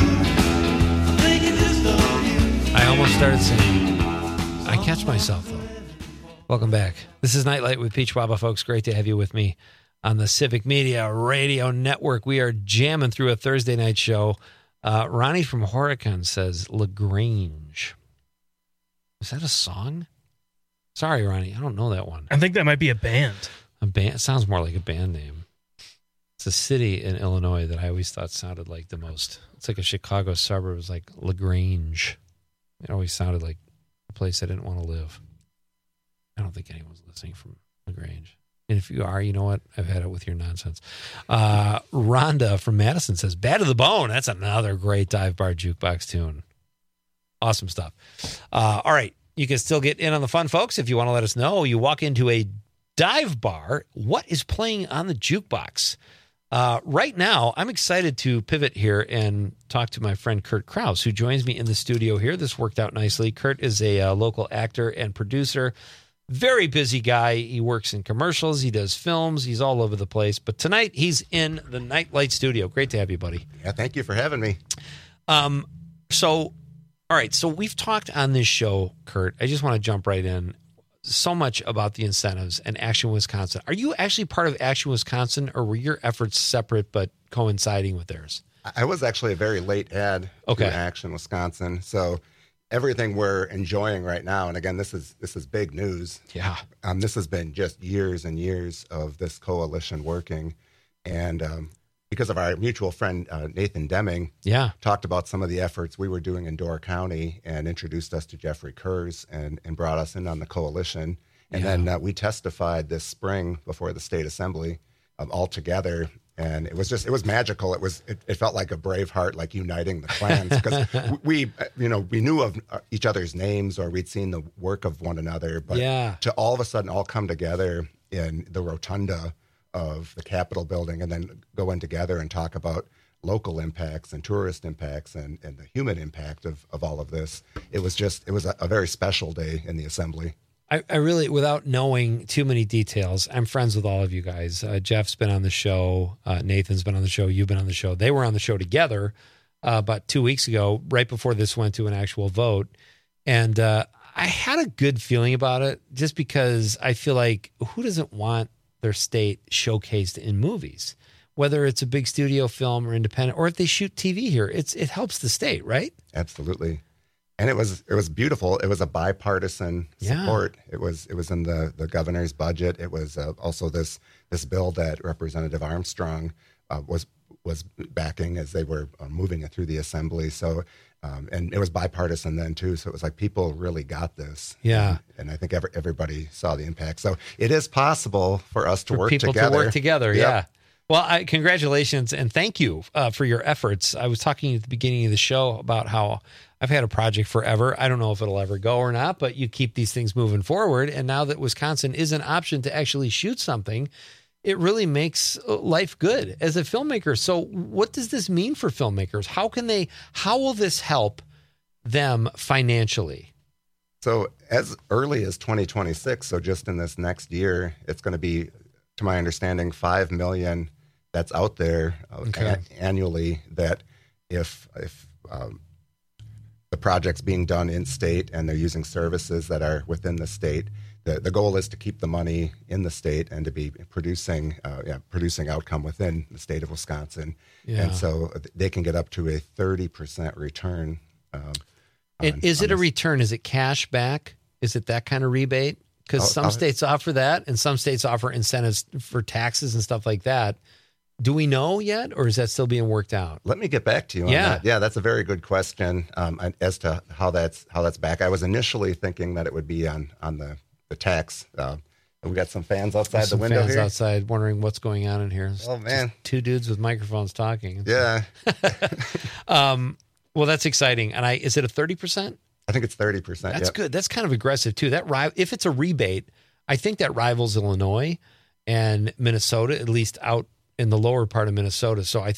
I'm thinking just of you. I almost started singing. I catch myself, though. Welcome back. This is Nightlight with Peach Waba, folks. Great to have you with me on the Civic Media Radio Network. We are jamming through a Thursday night show. Uh, Ronnie from Horicon says LaGrange. Is that a song? Sorry, Ronnie. I don't know that one. I think that might be a band. A band? It sounds more like a band name. It's a city in Illinois that I always thought sounded like the most. It's like a Chicago suburb. It was like LaGrange. It always sounded like a place I didn't want to live. I don't think anyone's listening from LaGrange. And if you are, you know what? I've had it with your nonsense. Uh, Rhonda from Madison says, Bad to the Bone. That's another great dive bar jukebox tune. Awesome stuff. Uh, all right. You can still get in on the fun, folks. If you want to let us know, you walk into a dive bar. What is playing on the jukebox? Uh, right now, I'm excited to pivot here and talk to my friend Kurt Krause, who joins me in the studio here. This worked out nicely. Kurt is a uh, local actor and producer. Very busy guy. He works in commercials. He does films. He's all over the place. But tonight, he's in the Nightlight studio. Great to have you, buddy. Yeah, thank you for having me. Um, so, all right. So we've talked on this show, Kurt. I just want to jump right in. So much about the incentives and Action Wisconsin. Are you actually part of Action Wisconsin, or were your efforts separate but coinciding with theirs? I was actually a very late ad okay. to Action Wisconsin. So everything we're enjoying right now, and again, this is this is big news. Yeah. Um, this has been just years and years of this coalition working. And um, because of our mutual friend, uh, Nathan Deming, yeah, talked about some of the efforts we were doing in Door County and introduced us to Jeffrey Kurz and, and brought us in on the coalition. And Yeah. then uh, we testified this spring before the state assembly um, all together. And it was just, it was magical. It was, it, it felt like a Braveheart, like uniting the clans, because we, you know, we knew of each other's names, or we'd seen the work of one another, but Yeah. to all of a sudden all come together in the rotunda of the Capitol building and then go in together and talk about local impacts and tourist impacts and, and the human impact of, of all of this. It was just, it was a, a very special day in the assembly. I, I really, without knowing too many details, I'm friends with all of you guys. Uh, Jeff's been on the show. Uh, Nathan's been on the show. You've been on the show. They were on the show together uh, about two weeks ago, right before this went to an actual vote. And uh, I had a good feeling about it, just because I feel like, who doesn't want their state showcased in movies? Whether it's a big studio film or independent, or if they shoot T V here, it's it helps the state, right? Absolutely. And it was it was beautiful. It was a bipartisan Yeah. support. It was it was in the, the governor's budget. It was uh, also this this bill that Representative Armstrong uh, was was backing as they were uh, moving it through the assembly. So um, and it was bipartisan then too. So it was like people really got this. Yeah. And, and I think every, everybody saw the impact. So it is possible for us to For work people together. to work together. Yep. Yeah. Well, I, congratulations and thank you uh, for your efforts. I was talking at the beginning of the show about how I've had a project forever. I don't know if it'll ever go or not, but you keep these things moving forward. And now that Wisconsin is an option to actually shoot something, it really makes life good as a filmmaker. So what does this mean for filmmakers? How can they, how will this help them financially? So as early as twenty twenty-six, so just in this next year, it's going to be, to my understanding, five million that's out there uh, Okay. a- annually. That if if um, the project's being done in state and they're using services that are within the state, the the goal is to keep the money in the state and to be producing uh, yeah, producing outcome within the state of Wisconsin. Yeah. And so they can get up to a thirty percent return. Um, And on- is on it a this. return? Is it cash back? Is it that kind of rebate? Because I'll- some I'll- states offer that and some states offer incentives for taxes and stuff like that. Do we know yet, or is that still being worked out? Let me get back to you on Yeah. that. Yeah, that's a very good question um, and- as to how that's how that's back. I was initially thinking that it would be on on the the tax. Uh, we got some fans outside Some the window fans here. outside wondering what's going on in here. It's Oh, man. just two dudes with microphones talking. Yeah. um, well, that's exciting. And I is it a thirty percent? I think it's thirty percent. That's yep. good. That's kind of aggressive too. That ri- if it's a rebate, I think that rivals Illinois and Minnesota, at least out in the lower part of Minnesota. So I think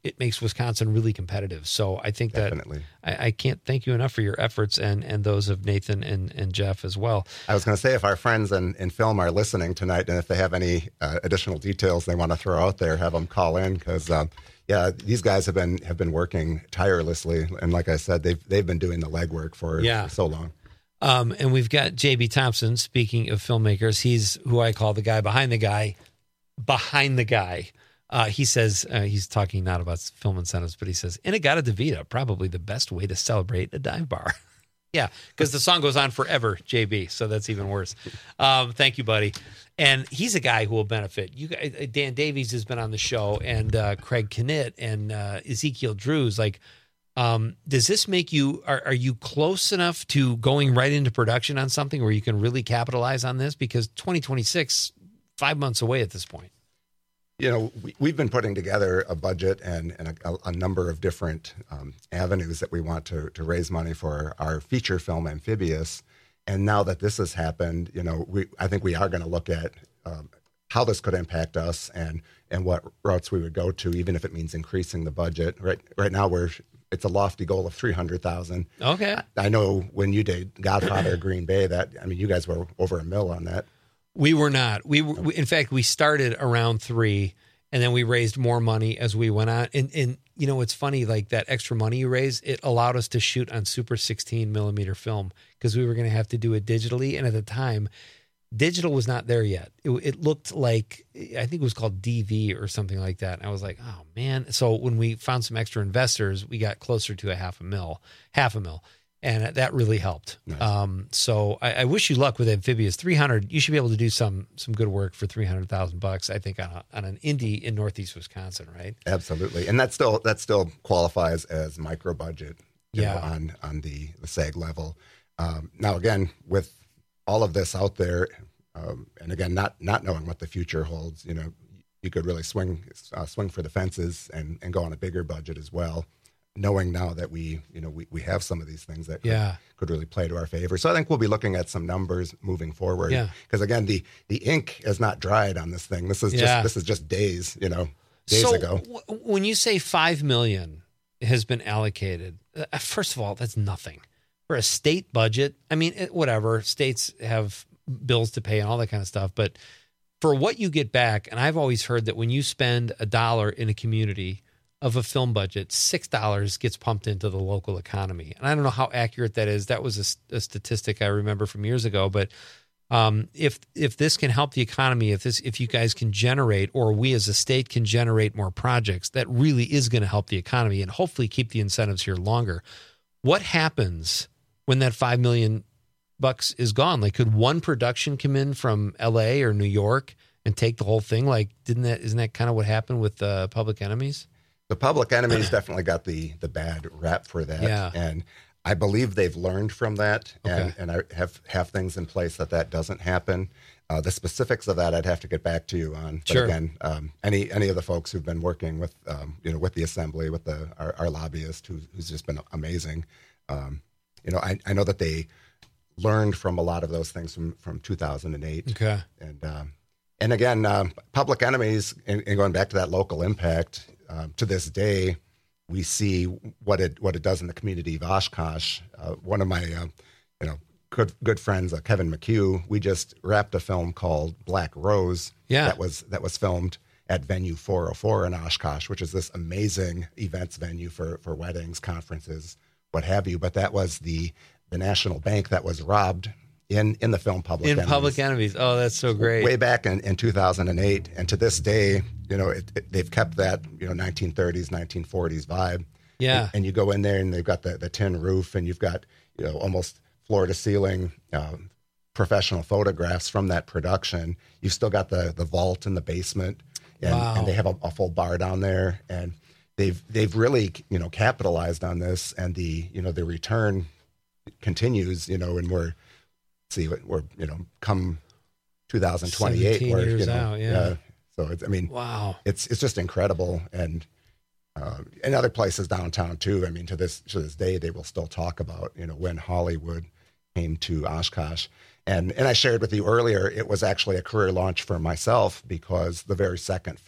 it makes Wisconsin really competitive. So I think Definitely. that I, I can't thank you enough for your efforts and, and those of Nathan and, and Jeff as well. I was going to say, if our friends in, in film are listening tonight, and if they have any uh, additional details they want to throw out there, have them call in, because um, yeah, these guys have been have been working tirelessly, and like I said, they've they've been doing the legwork for, Yeah. for so long. Um, and we've got J B Thompson. Speaking of filmmakers, he's who I call the guy behind the guy, behind the guy. Uh, he says, uh, he's talking not about film incentives, but he says, Inagata DeVita, probably the best way to celebrate a dive bar. Yeah, because the song goes on forever, J B, so that's even worse. Um, thank you, buddy. And he's a guy who will benefit. You, guys, Dan Davies has been on the show, and uh, Craig Knitt and uh, Ezekiel Drews. Like, um, does this make you? Are, are you close enough to going right into production on something where you can really capitalize on this? Because twenty twenty-six, five months away at this point. You know, we, we've been putting together a budget and, and a, a number of different um, avenues that we want to, to raise money for our feature film Amphibious. And now that this has happened, you know, we I think we are going to look at um, how this could impact us and and what routes we would go to, even if it means increasing the budget. Right right now, we're it's a lofty goal of three hundred thousand. Okay. I, I know when you did Godfather Green Bay, that I mean, you guys were over a mill on that. We were not. We, were, we in fact, we started around three, and then we raised more money as we went on. And, and you know, it's funny, like that extra money you raised, it allowed us to shoot on super sixteen millimeter film because we were going to have to do it digitally. And at the time, digital was not there yet. It, it looked like, I think it was called D V or something like that. And I was like, oh man. So when we found some extra investors, we got closer to a half a mil, half a mil. And that really helped. Nice. Um, so I, I wish you luck with Amphibious. three hundred, you should be able to do some some good work for three hundred thousand bucks. I think on a, on an indie in Northeast Wisconsin, right? Absolutely, and that still that still qualifies as micro budget. You Yeah. know, on on the the SAG level. Um, now again, with all of this out there, um, and again, not not knowing what the future holds, you know, you could really swing uh, swing for the fences and and go on a bigger budget as well. Knowing now that we, you know, we, we have some of these things that could, Yeah. could really play to our favor. So I think we'll be looking at some numbers moving forward. Yeah. Because again, the the ink is not dried on this thing. This is Yeah. just this is just days, you know, days so ago. w- when you say five million has been allocated, uh, first of all, that's nothing for a state budget. I mean, it, whatever, states have bills to pay and all that kind of stuff, but for what you get back, and I've always heard that when you spend a dollar in a community of a film budget, six dollars gets pumped into the local economy. And I don't know how accurate that is. That was a, a statistic I remember from years ago. But um, if if this can help the economy, if this if you guys can generate, or we as a state can generate more projects, that really is going to help the economy and hopefully keep the incentives here longer. What happens when that five million bucks is gone? Like, could one production come in from L A or New York and take the whole thing? Like, didn't that isn't that kind of what happened with uh, Public Enemies? The Public Enemies definitely got the the bad rap for that. Yeah. And I believe they've learned from that, and, Okay. and I have, have things in place that that doesn't happen. Uh, the specifics of that I'd have to get back to you on. But Sure. again, um, any any of the folks who've been working with um, you know with the assembly, with the our, our lobbyist, who, who's just been amazing. Um, you know, I, I know that they learned from a lot of those things from, from two thousand eight. Okay. And um, and again, um, Public Enemies, and, and going back to that local impact, um, to this day, we see what it what it does in the community of Oshkosh. Uh, one of my uh, you know good good friends, uh, Kevin McHugh, we just wrapped a film called Black Rose. Yeah. that was that was filmed at Venue four oh four in Oshkosh, which is this amazing events venue for for weddings, conferences, what have you. But that was the the National Bank that was robbed in in the film Public In Enemies. Public Enemies. Oh, that's so great. Way back in, in two thousand eight, and to this day, you know, it, it, they've kept that, you know, nineteen thirties, nineteen forties vibe. Yeah. And, and you go in there and they've got the, the tin roof, and you've got, you know, almost floor to ceiling um, professional photographs from that production. You've still got the the vault in the basement, and, Wow. and they have a, a full bar down there, and they've they've really, you know, capitalized on this, and the, you know, the return continues, you know, and we're see we're you know come two thousand twenty-eight, seventeen where years you know, out, yeah. so it's, I mean, Wow. it's it's just incredible, and uh, in other places downtown too. I mean, to this to this day, they will still talk about, you know, when Hollywood came to Oshkosh, and and I shared with you earlier, it was actually a career launch for myself, because the very second film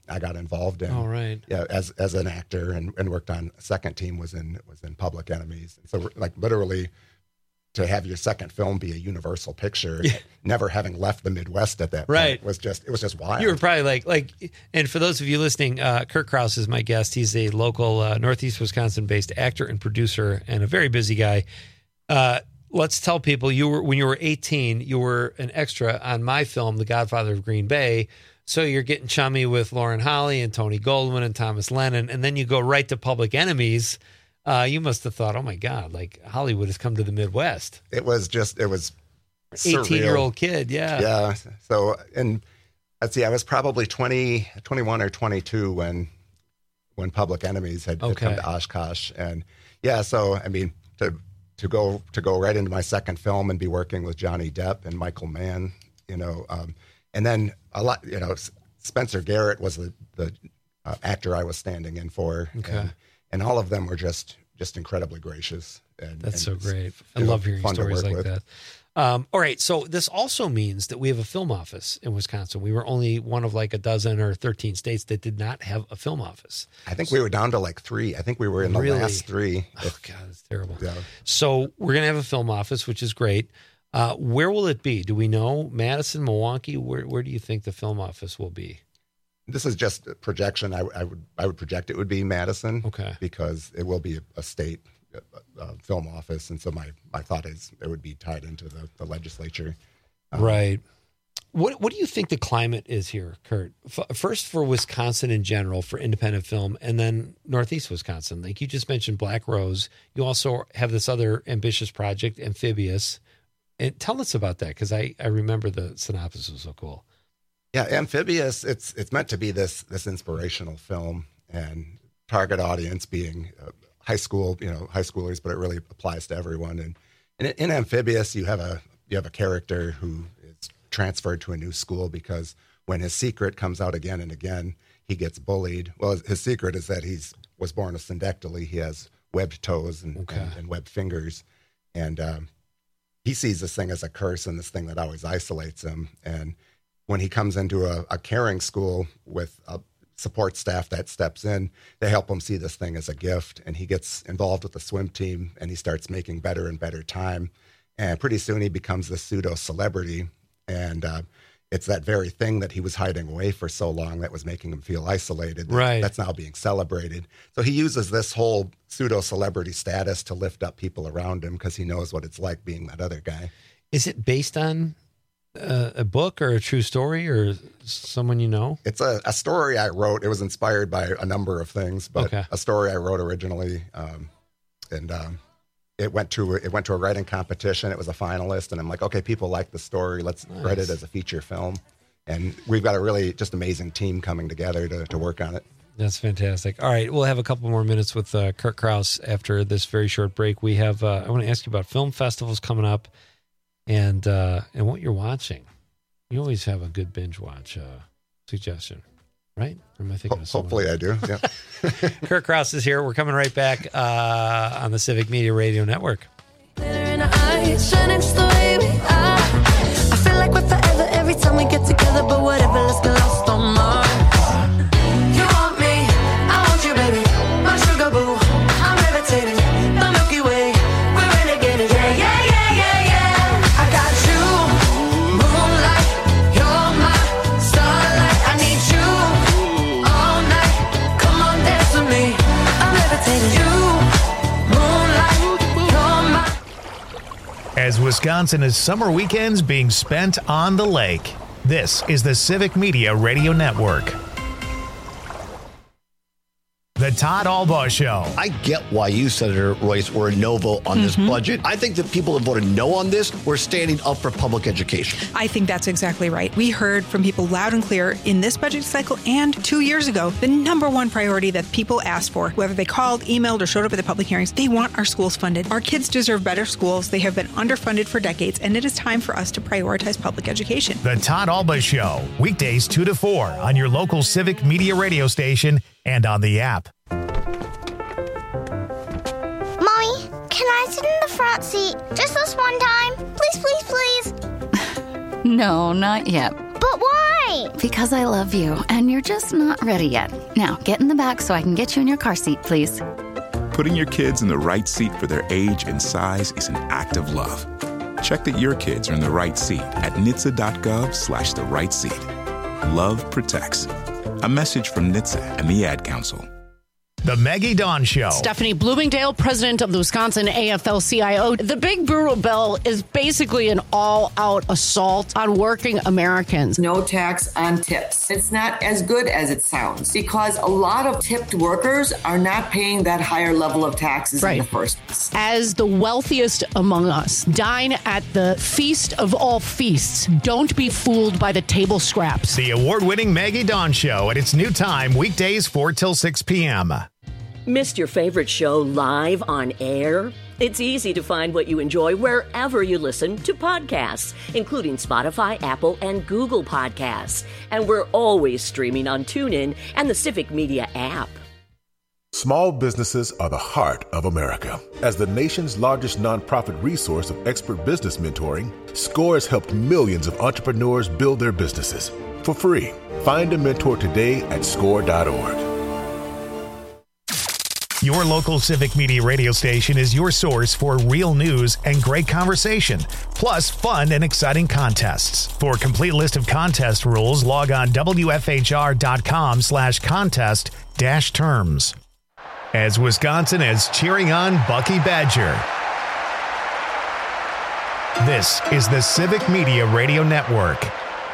I got involved in. All right. Yeah, as as an actor and, and worked on a second team was in was in Public Enemies. And so like literally to have your second film be a Universal picture, yeah. never having left the Midwest at that point right. was just it was just wild. You were probably like like and for those of you listening, uh, Kurt Krause is my guest. He's a local uh, Northeast Wisconsin based actor and producer and a very busy guy. Uh, let's tell people you were when you were eighteen, you were an extra on my film, The Godfather of Green Bay. So you're getting chummy with Lauren Holly and Tony Goldwyn and Thomas Lennon, and then you go right to Public Enemies. Uh, you must have thought, oh my God, like Hollywood has come to the Midwest. It was just, it was eighteen-year-old kid, yeah. Yeah. So, and let's see, I was probably twenty, twenty-one or twenty-two when when Public Enemies had, okay. had come to Oshkosh. And yeah, so, I mean, to to go to go right into my second film and be working with Johnny Depp and Michael Mann, you know, um, and then a lot, you know, Spencer Garrett was the, the uh, actor I was standing in for. Okay. And, and all of them were just just incredibly gracious. And, That's and so great. I know, love hearing stories like with. that. Um, all right. So this also means that we have a film office in Wisconsin. We were only one of like a dozen or thirteen states that did not have a film office. I think we were down to like three. I think we were in the really? last three. Oh, God, that's terrible. Yeah. So we're going to have a film office, which is great. Uh, where will it be? Do we know? Madison, Milwaukee? Where, where do you think the film office will be? This is just a projection. I, I would I would project it would be Madison. Okay. Because it will be a, a state uh, film office, and so my, my thought is it would be tied into the, the legislature. Um, right. What What do you think the climate is here, Kurt? F- first for Wisconsin in general, for independent film, and then Northeast Wisconsin. Like you just mentioned Black Rose. You also have this other ambitious project, Amphibious. And tell us about that, because I, I remember the synopsis was so cool. Yeah, Amphibious, it's it's meant to be this this inspirational film, and target audience being uh, high school, you know, high schoolers, but it really applies to everyone. And, and in Amphibious, you have a you have a character who is transferred to a new school because when his secret comes out again and again, he gets bullied. Well, his, his secret is that he's was born with syndactyly. He has webbed toes and, okay. and, and webbed fingers, and um, he sees this thing as a curse and this thing that always isolates him. And when he comes into a, a caring school with a support staff that steps in, they help him see this thing as a gift. And he gets involved with the swim team, and he starts making better and better time. And pretty soon he becomes this pseudo celebrity. And uh, it's that very thing that he was hiding away for so long that was making him feel isolated. That, right. That's now being celebrated. So he uses this whole pseudo celebrity status to lift up people around him because he knows what it's like being that other guy. Is it based on Uh, a book or a true story or someone you know? It's a, a story I wrote. It was inspired by a number of things, but okay. a story I wrote originally, um, and um, it went to it went to a writing competition. It was a finalist, and I'm like, okay, people like the story. Let's nice. write it as a feature film. And we've got a really just amazing team coming together to, to work on it. That's fantastic. All right, we'll have a couple more minutes with uh, Kurt Krause after this very short break. We have. Uh, I want to ask you about film festivals coming up. And uh, and what you're watching. You always have a good binge watch uh, suggestion, right? Or am I thinking Ho- of someone hopefully else? I do. Yeah. Kurt Krause is here. We're coming right back uh, on the Civic Media Radio Network. I feel like we're forever every time we get together, but whatever, let's get lost on Mars. You want me, I want you, baby. My sugar boo, I'm levitating. The Milky Way, we're renegading. Yeah, yeah, yeah. As Wisconsin is summer weekends being spent on the lake, this is the Civic Media Radio Network. The Todd Albaugh Show. I get why you, Senator Royce, were a no vote on mm-hmm. this budget. I think that people that voted no on this were standing up for public education. I think that's exactly right. We heard from people loud and clear in this budget cycle and two years ago, the number one priority that people asked for, whether they called, emailed, or showed up at the public hearings, they want our schools funded. Our kids deserve better schools. They have been underfunded for decades, and it is time for us to prioritize public education. The Todd Albaugh Show, weekdays two to four on your local Civic Media radio station and on the app. Mommy, can I sit in the front seat just this one time? Please, please, please. No, not yet. But why? Why? Because I love you, and you're just not ready yet. Now, get in the back so I can get you in your car seat, please. Putting your kids in the right seat for their age and size is an act of love. Check that your kids are in the right seat at N H T S A dot gov slash the right seat. Love protects. A message from N H T S A and the Ad Council. The Maggie Dawn Show. Stephanie Bloomingdale, president of the Wisconsin A F L C I O. The big brutal bill is basically an all-out assault on working Americans. No tax on tips. It's not as good as it sounds because a lot of tipped workers are not paying that higher level of taxes Right. in the first place. As the wealthiest among us, dine at the feast of all feasts. Don't be fooled by the table scraps. The award-winning Maggie Dawn Show at its new time, weekdays four till six p.m. Missed your favorite show live on air? It's easy to find what you enjoy wherever you listen to podcasts, including Spotify, Apple, and Google Podcasts. And we're always streaming on TuneIn and the Civic Media app. Small businesses are the heart of America. As the nation's largest nonprofit resource of expert business mentoring, SCORE has helped millions of entrepreneurs build their businesses for free. Find a mentor today at score dot org. Your local Civic Media radio station is your source for real news and great conversation, plus fun and exciting contests. For a complete list of contest rules, log on W F H R dot com slash contest dash terms. As Wisconsin is cheering on Bucky Badger. This is the Civic Media Radio Network.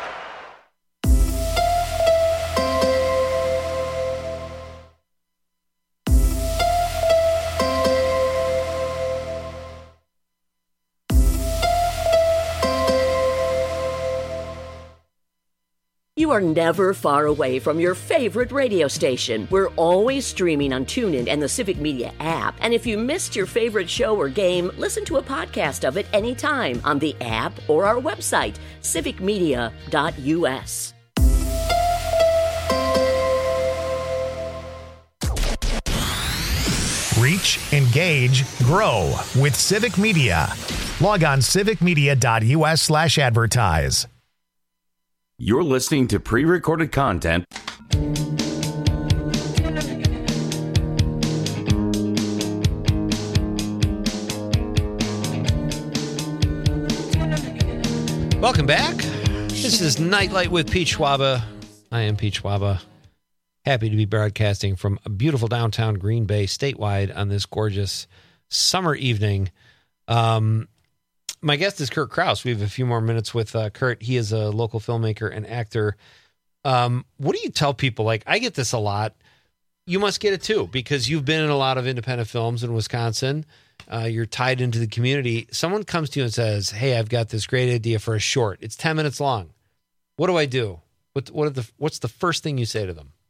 You are never far away from your favorite radio station. We're always streaming on TuneIn and the Civic Media app. And if you missed your favorite show or game, listen to a podcast of it anytime on the app or our website, civic media dot U S. Reach, engage, grow with Civic Media. Log on civic media dot U S slash advertise. You're listening to pre-recorded content. Welcome back. This is Nightlight with Pete Schwaba. I am Pete Schwaba. Happy to be broadcasting from a beautiful downtown Green Bay statewide on this gorgeous summer evening. Um, my guest is Kurt Kraus. We have a few more minutes with uh, Kurt. He is a local filmmaker and actor. Um, what do you tell people? Like, I get this a lot. You must get it too, because you've been in a lot of independent films in Wisconsin. Uh, you're tied into the community. Someone comes to you and says, hey, I've got this great idea for a short. It's ten minutes long. What do I do? What, what are the, what's the first thing you say to them?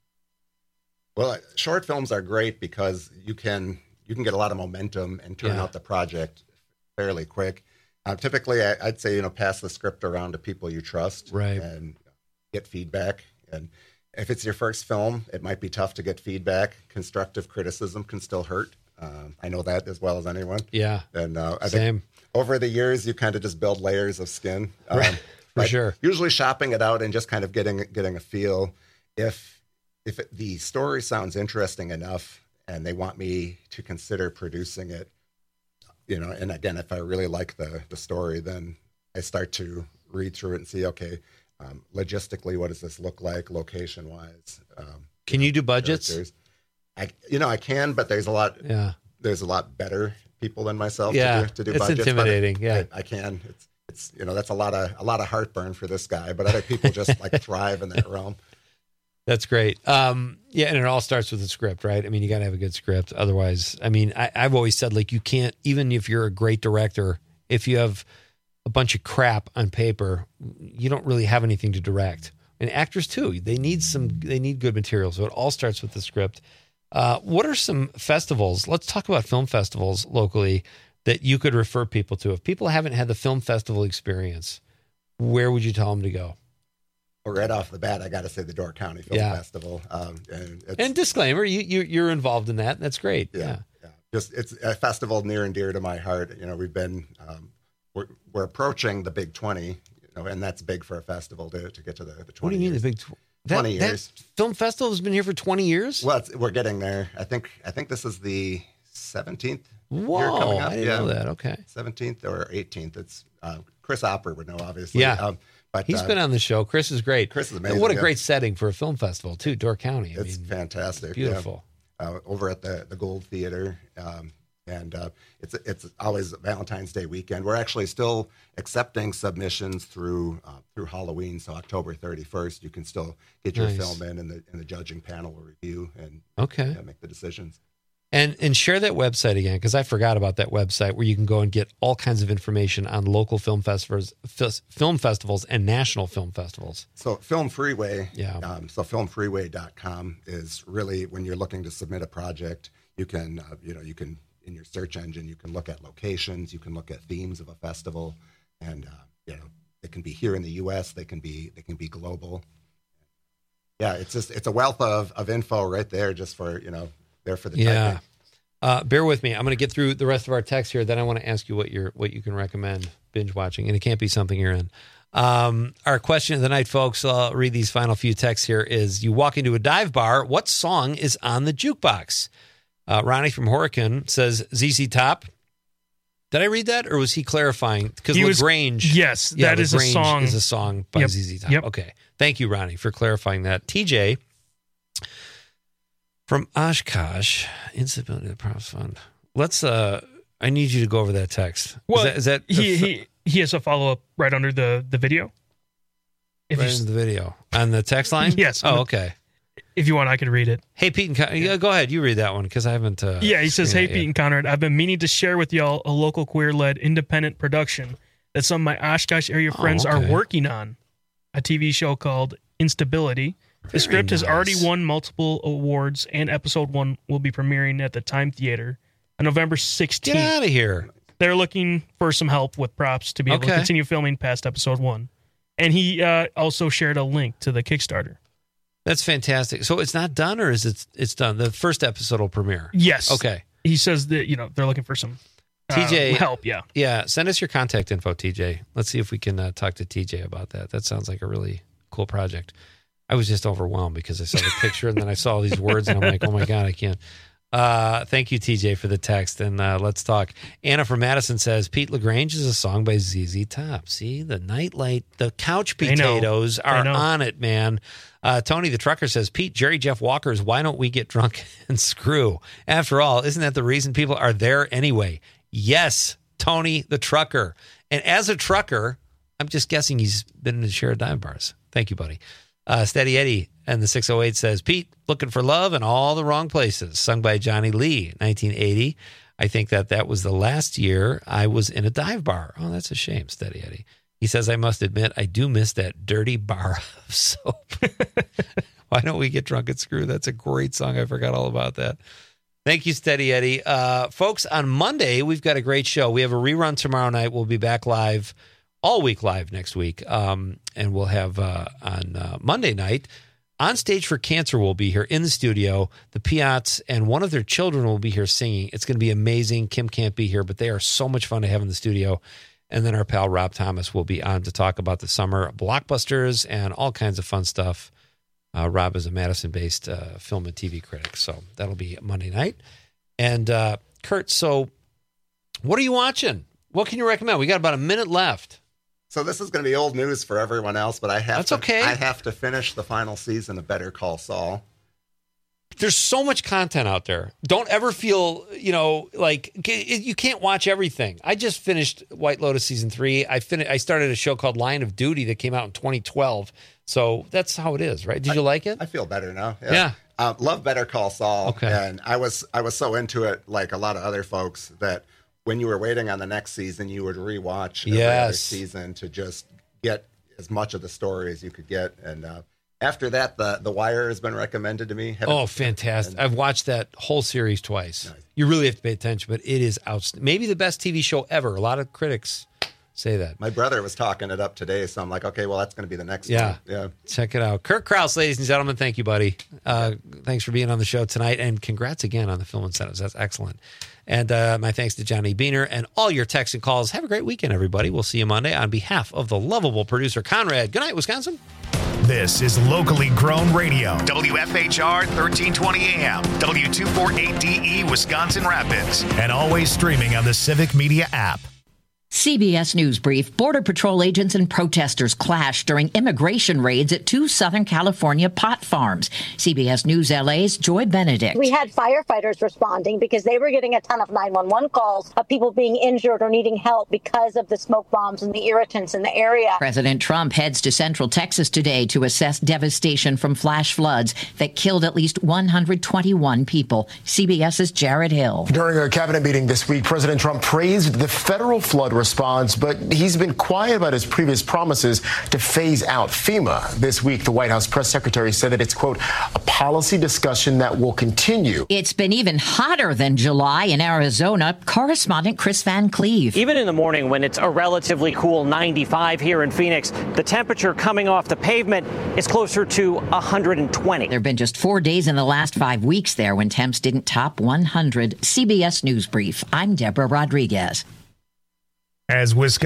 Well, short films are great because you can you can get a lot of momentum and turn Yeah. out the project fairly quick. Uh, typically, I, I'd say, you know, pass the script around to people you trust, right, and get feedback. And if it's your first film, it might be tough to get feedback. Constructive criticism can still hurt. Um, I know that as well as anyone. Yeah, and uh, I same. think over the years, you kind of just build layers of skin. Um, Right. For but sure. Usually, shopping it out and just kind of getting getting a feel. If if it, the story sounds interesting enough, and they want me to consider producing it, you know, and again, if I really like the the story, then I start to read through it and see, okay, um, logistically, what does this look like, location wise? Um, Can you do budgets? characters. I, you know, I can, but there's a lot. Yeah. There's a lot better people than myself Yeah, to do, to do it's budgets. but intimidating, yeah. I, I can. It's it's you know that's a lot of a lot of heartburn for this guy, but other people just like thrive in that realm. That's great. Um, yeah, and it all starts with a script, right? I mean, you got to have a good script. Otherwise, I mean, I, I've always said, like, you can't, even if you're a great director, if you have a bunch of crap on paper, you don't really have anything to direct. And actors, too, they need some, they need good material. So it all starts with the script. Uh, what are some festivals? Let's talk about film festivals locally that you could refer people to. If people haven't had the film festival experience, where would you tell them to go? Well, right off the bat, I got to say the Door County Film Yeah. Festival. Um, and, it's, And disclaimer, you, you, you're involved in that. That's great. yeah, yeah, just it's a festival near and dear to my heart. You know, we've been um, we're, we're approaching the Big twenty. You know, and that's big for a festival to, to get to the, the twenty What do you mean years. the big tw- that, twenty that years? film festival has been here for twenty years? Well, it's, we're getting there. I think I think this is the seventeenth Whoa, year coming up. I didn't yeah. know that. Okay. seventeenth or eighteenth. It's uh, Chris Opper would know, obviously. Yeah. Um, but He's uh, been on the show. Chris is great. Chris is And amazing. what a yeah. great setting for a film festival, too, Door County. I It's mean, fantastic. beautiful. Yeah. Uh, over at the, the Gold Theater. Um, and uh, it's it's always Valentine's Day weekend. We're actually still accepting submissions through uh, through Halloween, so October thirty-first. You can still get your Nice. film in, and the and the judging panel will review and Okay. yeah, make the decisions. And and share that website again, because I forgot about that website where you can go and get all kinds of information on local film festivals, f- film festivals, and national film festivals. So Film Freeway, Yeah. Um, so film freeway dot com is really when you're looking to submit a project, you can, uh, you know, you can in your search engine, you can look at locations, you can look at themes of a festival, and uh, you know, they can be here in the U S, they can be they can be global. Yeah, it's just it's a wealth of of info right there, just for you know, there for the Yeah. typing. Uh, bear with me. I'm going to get through the rest of our text here. Then I want to ask you what you're what you can recommend binge watching, and it can't be something you're in. Um, our question of the night, folks. I'll read these final few texts here. Is you walk into a dive bar? What song is on the jukebox? Uh, Ronnie from Horican says Z Z Top. Did I read that, or was he clarifying? Because He was- LaGrange, yes, yeah, that is a LaGrange song. Is a song by Yep. Z Z Top. Yep. Okay, thank you, Ronnie, for clarifying that. T J from Oshkosh, Instability of the Props Fund. Let's. Uh, I need you to go over that text. Well, is that, is that the he, fr- he he has a follow up right under the the video. If right you, in the video on the text line? Yes. Oh, okay. If you want, I could read it. Hey, Pete and Con- yeah, go ahead. You read that one because I haven't. Uh, Yeah, he says, seen "Hey, that Pete yet. and Conrad, I've been meaning to share with y'all a local queer-led independent production that some of my Oshkosh area Oh, friends are okay. working on. A T V show called Instability. The Very script has already nice. won multiple awards, and episode one will be premiering at the Time Theater on November sixteenth. Get out of here. They're looking for some help with props to be able to Okay. continue filming past episode one. And he uh, also shared a link to the Kickstarter. That's fantastic. So it's not done, or is it? It's done. The first episode will premiere. Yes. Okay. He says that, you know, they're looking for some uh, T J, help. Yeah. Yeah. Send us your contact info, T J. Let's see if we can uh, talk to T J about that. That sounds like a really cool project. I was just overwhelmed because I saw the picture and then I saw all these words and I'm like, oh my God, I can't. Uh, thank you, T J, for the text. And uh, let's talk. Anna from Madison says, Pete LaGrange is a song by Z Z Top. See, the nightlight, the couch I know. potatoes I are know. on it, man. Uh, Tony the trucker says, Pete, Jerry Jeff Walker's Why Don't We Get Drunk and Screw? After all, isn't that the reason people are there anyway? Yes, Tony the trucker. And as a trucker, I'm just guessing he's been in a share of dive bars. Thank you, buddy. Uh, Steady Eddie and the six oh eight says, Pete, looking for love in all the wrong places, sung by Johnny Lee, nineteen eighty. I think that that was the last year I was in a dive bar. Oh, that's a shame, Steady Eddie. He says, I must admit, I do miss that dirty bar of soap. Why Don't We Get Drunk and Screw? That's a great song. I forgot all about that. Thank you, Steady Eddie. Uh, folks, on Monday, we've got a great show. We have a rerun tomorrow night. We'll be back live all week live next week. Um, and we'll have uh, on uh, Monday night, On Stage for Cancer will be here in the studio. The Piats and one of their children will be here singing. It's going to be amazing. Kim can't be here, but they are so much fun to have in the studio. And then our pal Rob Thomas will be on to talk about the summer blockbusters and all kinds of fun stuff. Uh, Rob is a Madison-based uh, film and T V critic, so that'll be Monday night. And uh, Kurt, so what are you watching? What can you recommend? We got about a minute left. So this is going to be old news for everyone else, but I have That's to, okay. I have to finish the final season of Better Call Saul. There's so much content out there. Don't ever feel, you know, like you can't watch everything. I just finished White Lotus season three. I finished. I started a show called Line of Duty that came out in twenty twelve. So that's how it is, right? Did you I, like it? I feel better now. Yeah. Uh, love Better Call Saul. Okay. And I was I was so into it, like a lot of other folks, that when you were waiting on the next season, you would rewatch every other Yes. season to just get as much of the story as you could get. And uh, after that, the The Wire has been recommended to me. Haven't- Oh, fantastic. I've watched that whole series twice. You really have to pay attention, but it is outstanding. Maybe the best T V show ever. A lot of critics say that. My brother was talking it up today, so I'm like, okay, well, that's going to be the next Yeah. one. Yeah. Check it out. Kurt Krause, ladies and gentlemen, thank you, buddy. Uh, thanks for being on the show tonight, and congrats again on the film incentives. That's excellent. And uh, my thanks to Johnny Beaner and all your texts and calls. Have a great weekend, everybody. We'll see you Monday. On behalf of the lovable producer, Conrad, good night, Wisconsin. This is locally grown radio. W F H R thirteen twenty A M, W two forty-eight D E, Wisconsin Rapids, and always streaming on the Civic Media app. C B S News Brief. Border Patrol agents and protesters clashed during immigration raids at two Southern California pot farms. C B S News L A's Joy Benedict. We had firefighters responding because they were getting a ton of nine one one calls of people being injured or needing help because of the smoke bombs and the irritants in the area. President Trump heads to Central Texas today to assess devastation from flash floods that killed at least one hundred twenty-one people. CBS's Jared Hill. During a cabinet meeting this week, President Trump praised the federal flood response, but he's been quiet about his previous promises to phase out FEMA. This week, the White House press secretary said that it's, quote, a policy discussion that will continue. It's been even hotter than July in Arizona. Correspondent Chris Van Cleve. Even in the morning when it's a relatively cool ninety-five here in Phoenix, the temperature coming off the pavement is closer to one hundred twenty. There have been just four days in the last five weeks there when temps didn't top one hundred. C B S News Brief. I'm Deborah Rodriguez. As Wisconsin